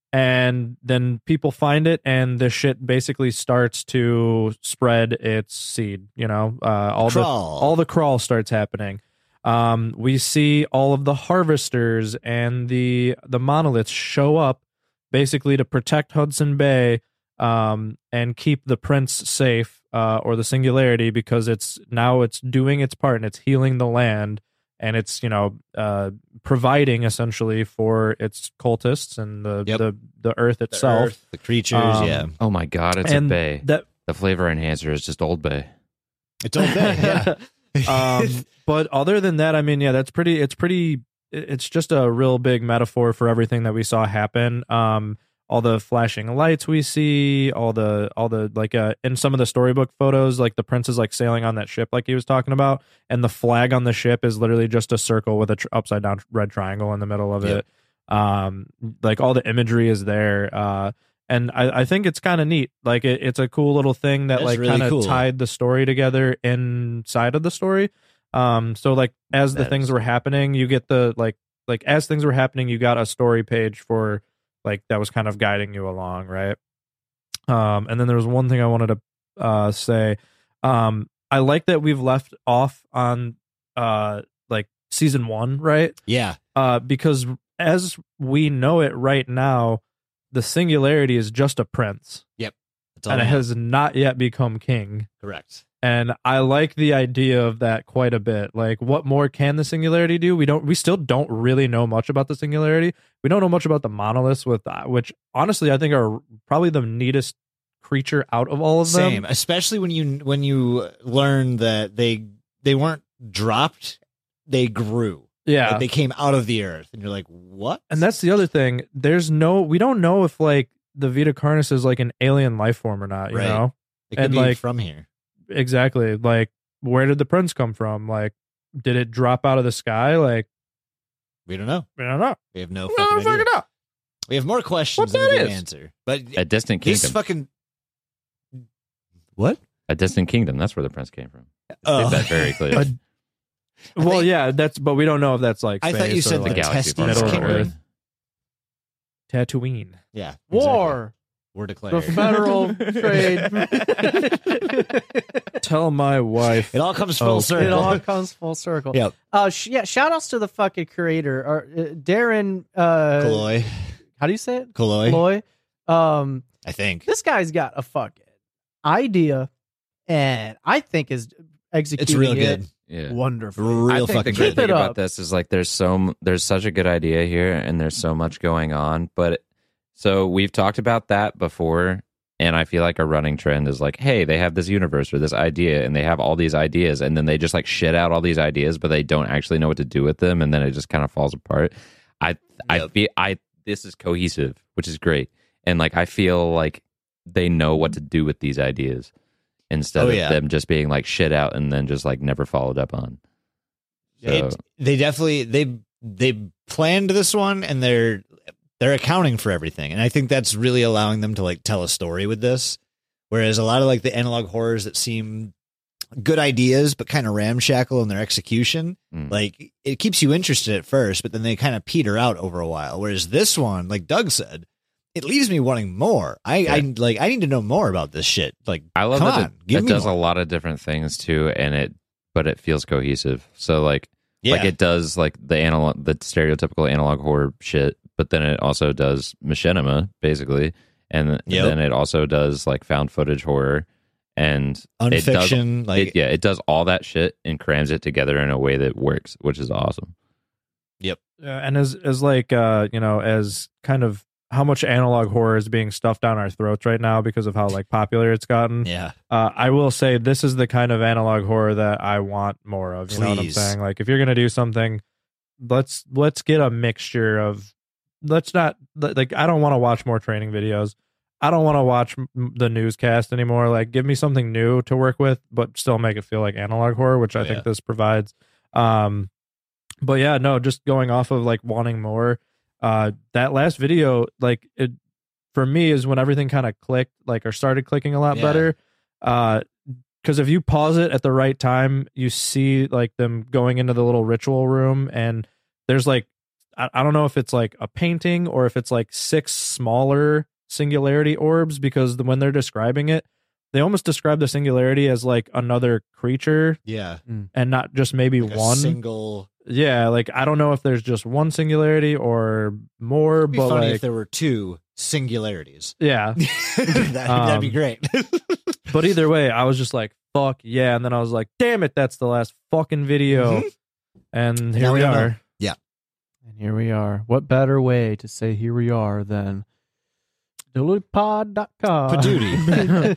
and then people find it, and the shit basically starts to spread its seed. You know, uh, all the Crawl. all the crawl starts happening. Um, we see all of the harvesters and the the monoliths show up, basically to protect Hudson Bay, um, and keep the prince safe, uh, or the singularity, because it's now it's doing its part and it's healing the land, and it's, you know, uh, providing essentially for its cultists and the Yep. the, the earth The itself. earth, the creatures. Um, yeah. oh my god, it's and a bay. that The flavor enhancer is just Old Bay. It's all there. Yeah. um, but other than that, I mean, yeah, that's pretty. It's pretty. It's just a real big metaphor for everything that we saw happen. Um, all the flashing lights we see, all the all the like uh, in some of the storybook photos, like the prince is like sailing on that ship, like he was talking about, and the flag on the ship is literally just a circle with a tr- upside down red triangle in the middle of Yep. it. Um, like all the imagery is there. Uh, and I, I think it's kind of neat. Like it, it's a cool little thing that That's like really kind of cool. tied the story together inside of the story. Um, so like as the That things is- were happening, you get the like like as things were happening, you got a story page for like that was kind of guiding you along, right? Um, and then there was one thing I wanted to uh say. Um, I like that we've left off on uh like season one, right? Yeah. Uh, because as we know it right now, the singularity is just a prince, That's all and it I have. has not yet become king. Correct. And I like the idea of that quite a bit. Like, what more can the singularity do? We don't. We still don't really know much about the singularity. We don't know much about the monoliths, with uh, which honestly I think are probably the neatest creature out of all of them. Same, especially when you when you learn that they they weren't dropped, they grew. Yeah, Like they came out of the earth, and you're like, what? and that's the other thing. There's no. We don't know if like the Vita Carnis is like an alien life form or not. You Right. know. it could and, be like, from here. Exactly. Like, where did the prince come from? Like, did it drop out of the sky? Like, We don't know. I don't know. We have no We fucking don't idea. fucking know. We have more questions What than we that do is. answer. But A distant this kingdom. fucking what? A distant kingdom. That's where the prince came from. Oh. Make that very clear. A- Well, think- yeah, that's. But we don't know if that's like. I thought you space or, said the the like, galaxy Testes far Middle away. Kingdom. Earth. Tatooine. Yeah. War. We're declared. The federal trade. Tell my wife. It all comes full Oh, circle. It all comes full circle. Yep. Uh, sh- yeah. Shout outs to the fucking creator, or uh, Darren. Uh, Kaloy. how do you say it? Kaloy. Loy. Um, I think. this guy's got a fucking idea, and I think is executing It's real it good. Yeah. wonderfully. Real I think the fucking great Keep thing it about up. this is like there's so m- there's such a good idea here, and there's so much going on. But so we've talked about that before, and I feel like a running trend is like, hey, they have this universe or this idea, and they have all these ideas, and then they just like shit out all these ideas, but they don't actually know what to do with them, and then it just kind of falls apart. I I Yep. feel I this is cohesive, which is great, and like I feel like they know what to do with these ideas instead Oh, of yeah. them just being like shit out and then just like never followed up on. So, It, they definitely they they planned this one, and they're they're accounting for everything, and I think that's really allowing them to like tell a story with this. Whereas a lot of like the analog horrors that seem good ideas but kind of ramshackle in their execution, Mm. like it keeps you interested at first, but then they kind of peter out over a while. Whereas this one, like Doug said, it leaves me wanting more. I, I like I need to know more about this shit. Like I love come that on, it, give it me does more. a lot of different things too, and it but it feels cohesive. So like Yeah. like it does like the analog the stereotypical analog horror shit, but then it also does machinima basically, and Yep. then it also does like found footage horror, and it does Unfiction, like it, yeah it does all that shit and crams it together in a way that works, which is awesome. Yeah, and as as like uh, you know, as kind of how much analog horror is being stuffed down our throats right now because of how like popular it's gotten. yeah. Uh, I will say this is the kind of analog horror that I want more of. You know what I'm Please. saying? Like if you're gonna do something, let's let's get a mixture of. Let's not like I don't want to watch more training videos. I don't want to watch m- the newscast anymore. Like give me something new to work with, but still make it feel like analog horror, which I Oh, think yeah. this provides. Um, but yeah, no, just going off of like wanting more. Uh, that last video, like it for me, is when everything kind of clicked, like or started clicking a lot Yeah. better. Uh, because if you pause it at the right time, you see like them going into the little ritual room, and there's like I, I don't know if it's like a painting or if it's like six smaller singularity orbs, because the, when they're describing it, they almost describe the singularity as like another creature Yeah. and not just maybe Like a one. single. Yeah, like I don't know if there's just one singularity or more, It'd be but funny like if there were two singularities. yeah. that, that'd be Um, great. But either way, I was just like, fuck yeah. And then I was like, damn it, that's the last fucking video. Mhm. And here Now we we don't know. are. And here we are. What better way to say here we are than dilutipod dot com? Padooty.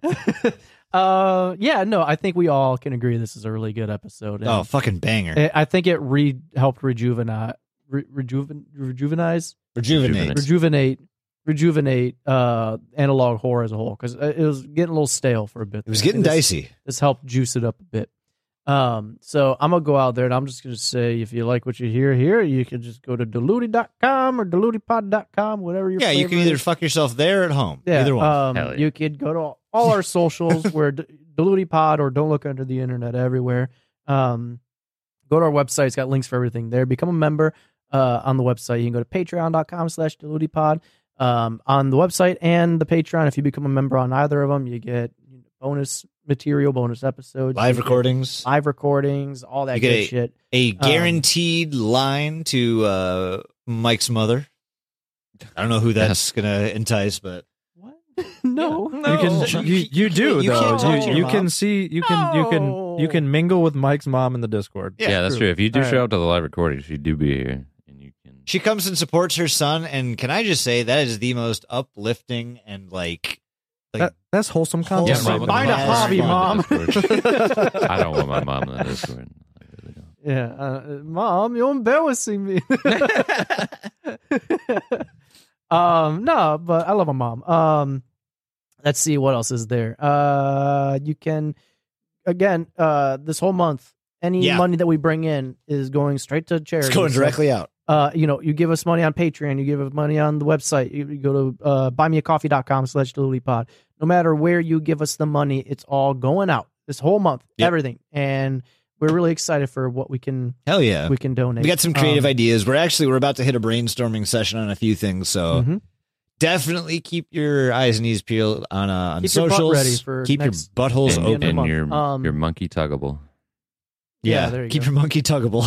uh, yeah, no, I think we all can agree this is a really good episode. And Oh, fucking banger. I- I think it re helped rejuvenate, re- rejuven, rejuvenize, Rejuvenate. rejuvenate, rejuvenate uh, analog horror as a whole, because it was getting a little stale for a bit. It was there. getting And this- dicey. This helped juice it up a bit. Um, so I'm gonna go out there and I'm just gonna say, if you like what you hear here, you can just go to diluti dot com or dilutipod dot com, whatever your Yeah, you can favorite either is. fuck yourself there or at home. Yeah, Either one. Um, Hell yeah. you could go to all our socials where D- dilutipod or Don't Look Under the Internet everywhere. Um, go to our website; it's got links for everything there. Become a member uh, on the website. You can go to patreon dot com slash dilutipod. Um, on the website and the Patreon, if you become a member on either of them, you get bonus material, bonus episodes, Live you get recordings. live recordings, all that You get good a- shit. A Um, guaranteed line to uh, Mike's mother. I don't know who that's going to entice, but What? No, You can you, you do You though. can't talk to You, your you mom. can see you can you can you can mingle with Mike's mom in the Discord. Yeah, that's true. If you do All show right. up to the live recordings, you do be here, and you can. she comes and supports her son. And can I just say that is the most uplifting and like, like That, that's wholesome content. Wholesome. right Find there. a Yes. hobby, Fun. mom. I don't want my mom in the Discord. I really don't. Yeah, uh, mom, you're embarrassing me. um, no, but I love my mom. Um, let's see what else is there. Uh, you can again, uh, this whole month, any Yeah. money that we bring in is going straight to charity. it's going So, directly out. uh, you know, you give us money on Patreon, you give us money on the website, you, you go to uh, buymeacoffee dot com slash dilutipod. No matter where you give us the money, it's all going out this whole month, Yep. everything. And we're really excited for what we can Hell yeah. we can donate. We got some creative Um, ideas. We're actually we're about to hit a brainstorming session on a few things, so mhm. definitely keep your eyes and ears peeled on uh, on Keep your butt socials. ready for keep next- your buttholes and, open. end of and the your month. Um, your monkey tuggable. Yeah, Yeah, there you keep go. your monkey tuggable.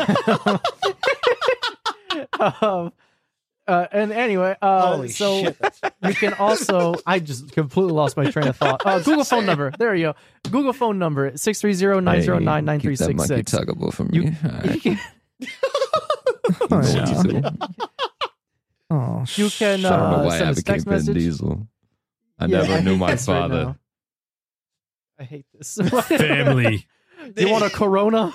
um, uh, and anyway, uh, Holy so shit, that's- you can also, I just completely lost my train of thought. Uh, Google phone number. There you go. Google phone number six three zero, nine zero nine, nine three six six. tuggable from You- you can, Oh, you can I don't know uh, why I send us a became text Vin message. Diesel. I Yeah, never knew hate my this right father. now. I hate this. Family. You want a Corona?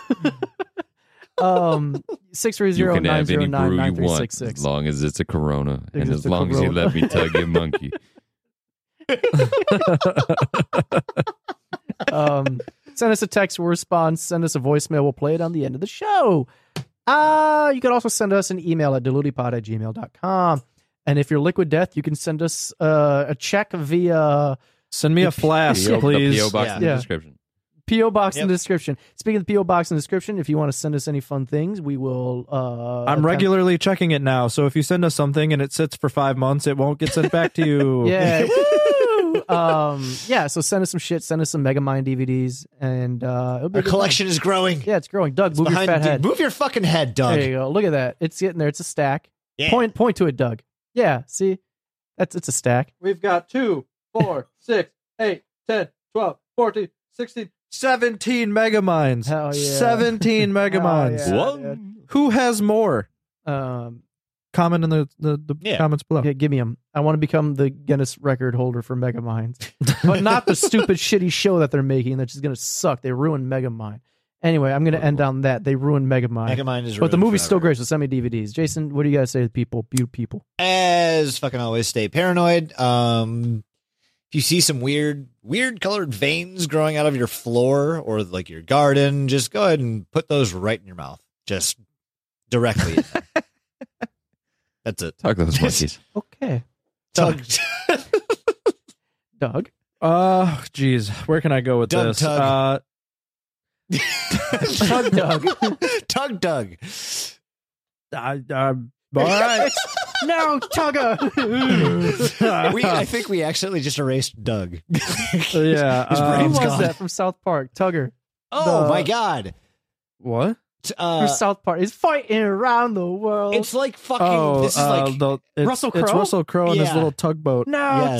um, six three You zero, can nine have zero any nine, brew nine you three want, six as six. long as it's a Corona, and Just as a long as you Corona. let me tug your monkey. um, send us a text or response. Send us a voicemail. We'll play it on the end of the show. Uh, you can also send us an email at deludipod at gmail dot com. And if you're Liquid Death, you can send us uh, a check via Send me a flask, P O please. The P O box Yeah. in the Yeah. description. P O box in Yep. the description. Speaking of the P O box in the description, if you want to send us any fun things, we will. Uh, I'm attempt- regularly checking it now, so if you send us something and it sits for five months, it won't get sent back to you. Yeah. Woo! Um. Yeah. So send us some shit. Send us some Megamind D V Ds, and uh, it'll be a Our good collection is growing. time. Yeah, it's growing. Doug, It's move your behind- fat dude, head. Move your fucking head, Doug. There you go. Look at that. It's getting there. It's a stack. Yeah. Point. Point to it, Doug. Yeah. See, that's it's a stack. We've got two, four, six, eight, ten, twelve, fourteen, sixteen, seventeen Megaminds. Hell yeah. seventeen Megaminds. Hell yeah, dude. Who has more? Um. Comment in the, the, the Yeah. comments below. Yeah, give me them. I want to become the Guinness record holder for Megaminds, but not the stupid, shitty show that they're making. That's just gonna suck. They ruined Megamind. Anyway, I'm gonna end on that. They ruined Megamind. Megamind is But the ruined movie's still forever. great, so send me D V Ds. Jason, what do you guys say to people? Beautiful people. As fucking always, stay paranoid. Um, if you see some weird, weird colored veins growing out of your floor or like your garden, just go ahead and put those right in your mouth, just directly. in there. That's it. Tug those monkeys. Okay. Tug, Doug. Uh, geez, where can I go with Doug this? Tug. Uh, Tug Doug. Tug, Doug. I, uh, all right. No, Tugger. We, I think we accidentally just erased Doug. Yeah, His uh, Who brain's was gone. that from South Park? Tugger. Oh The- my god. What? T- From Uh, South Park. He's fighting around the world. it's like fucking. Oh, this is uh, like. the, it's, Russell It's Crowe? Russell Crowe and his Yeah. little tugboat. no, Yes.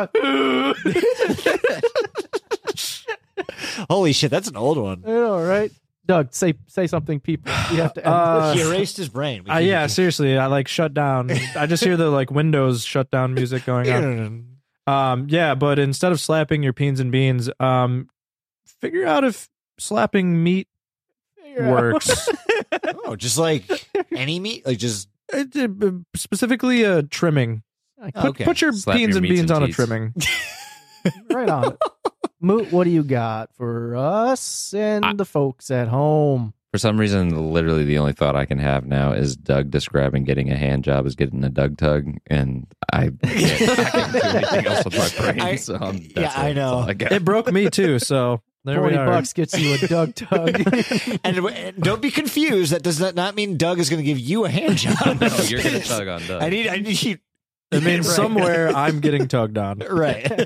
Tugger. Holy shit, that's an old one. I know, right? Doug, say say something, people. You have to end Uh, He erased his brain. We Uh, can- yeah, seriously, I like shut down. I just hear the like Windows shutdown music going on. Um, yeah, but instead of slapping your peens and beans, um, figure out if slapping meat works. Oh, just like any meat, like just It- it- specifically, uh, trimming. Put, Okay. put your Slap peens your and meats beans and on a cheese. trimming. Right on it. Moot, what do you got for us and I- the folks at home? For some reason, literally the only thought I can have now is Doug describing getting a hand job as getting a Doug tug, and I can't, I can't do anything else with my brain. I- so I'm, yeah, that's I it. That's know. all I got. It broke me too. So there we Forty are. bucks gets you a Doug Tug. and, and don't be confused. That does not, not mean Doug is going to give you a hand job. No, you're gonna tug on Doug. I need. I need. It means Right. somewhere I'm getting tugged on. Right.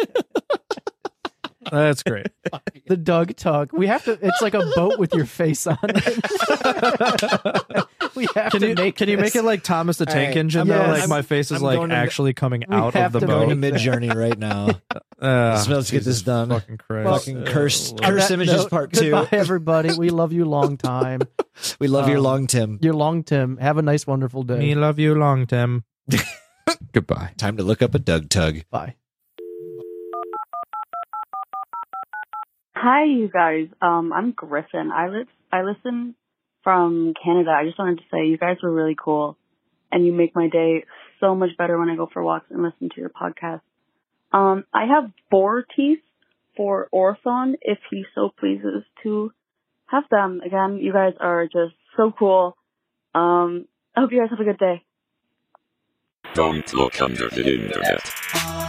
That's great. The Doug Tug. We have to. It's like a boat with your face on it. we have Can to you make. can you make this. it like Thomas the All Tank right, Engine? I'm- though? yes. like my face is I'm like going to- actually coming We out have of the to Going to make boat. Mid Journey right now. Uh, Let's, let's get this Jesus done. Fucking Christ. Fucking curse, On curse that images note, part two. Goodbye, everybody. We love you long time. We love your Um, long Tim. You're long, Tim. Have a nice, wonderful day. Me love you long, Tim. Goodbye. Time to look up a Doug Tug. Bye. Hi, you guys. Um, I'm Griffin. I li- I listen from Canada. I just wanted to say you guys were really cool, and you make my day so much better when I go for walks and listen to your podcast. Um, I have boar teeth for Orthon if he so pleases to have them. Again, you guys are just so cool. Um, I hope you guys have a good day. Don't look under the internet.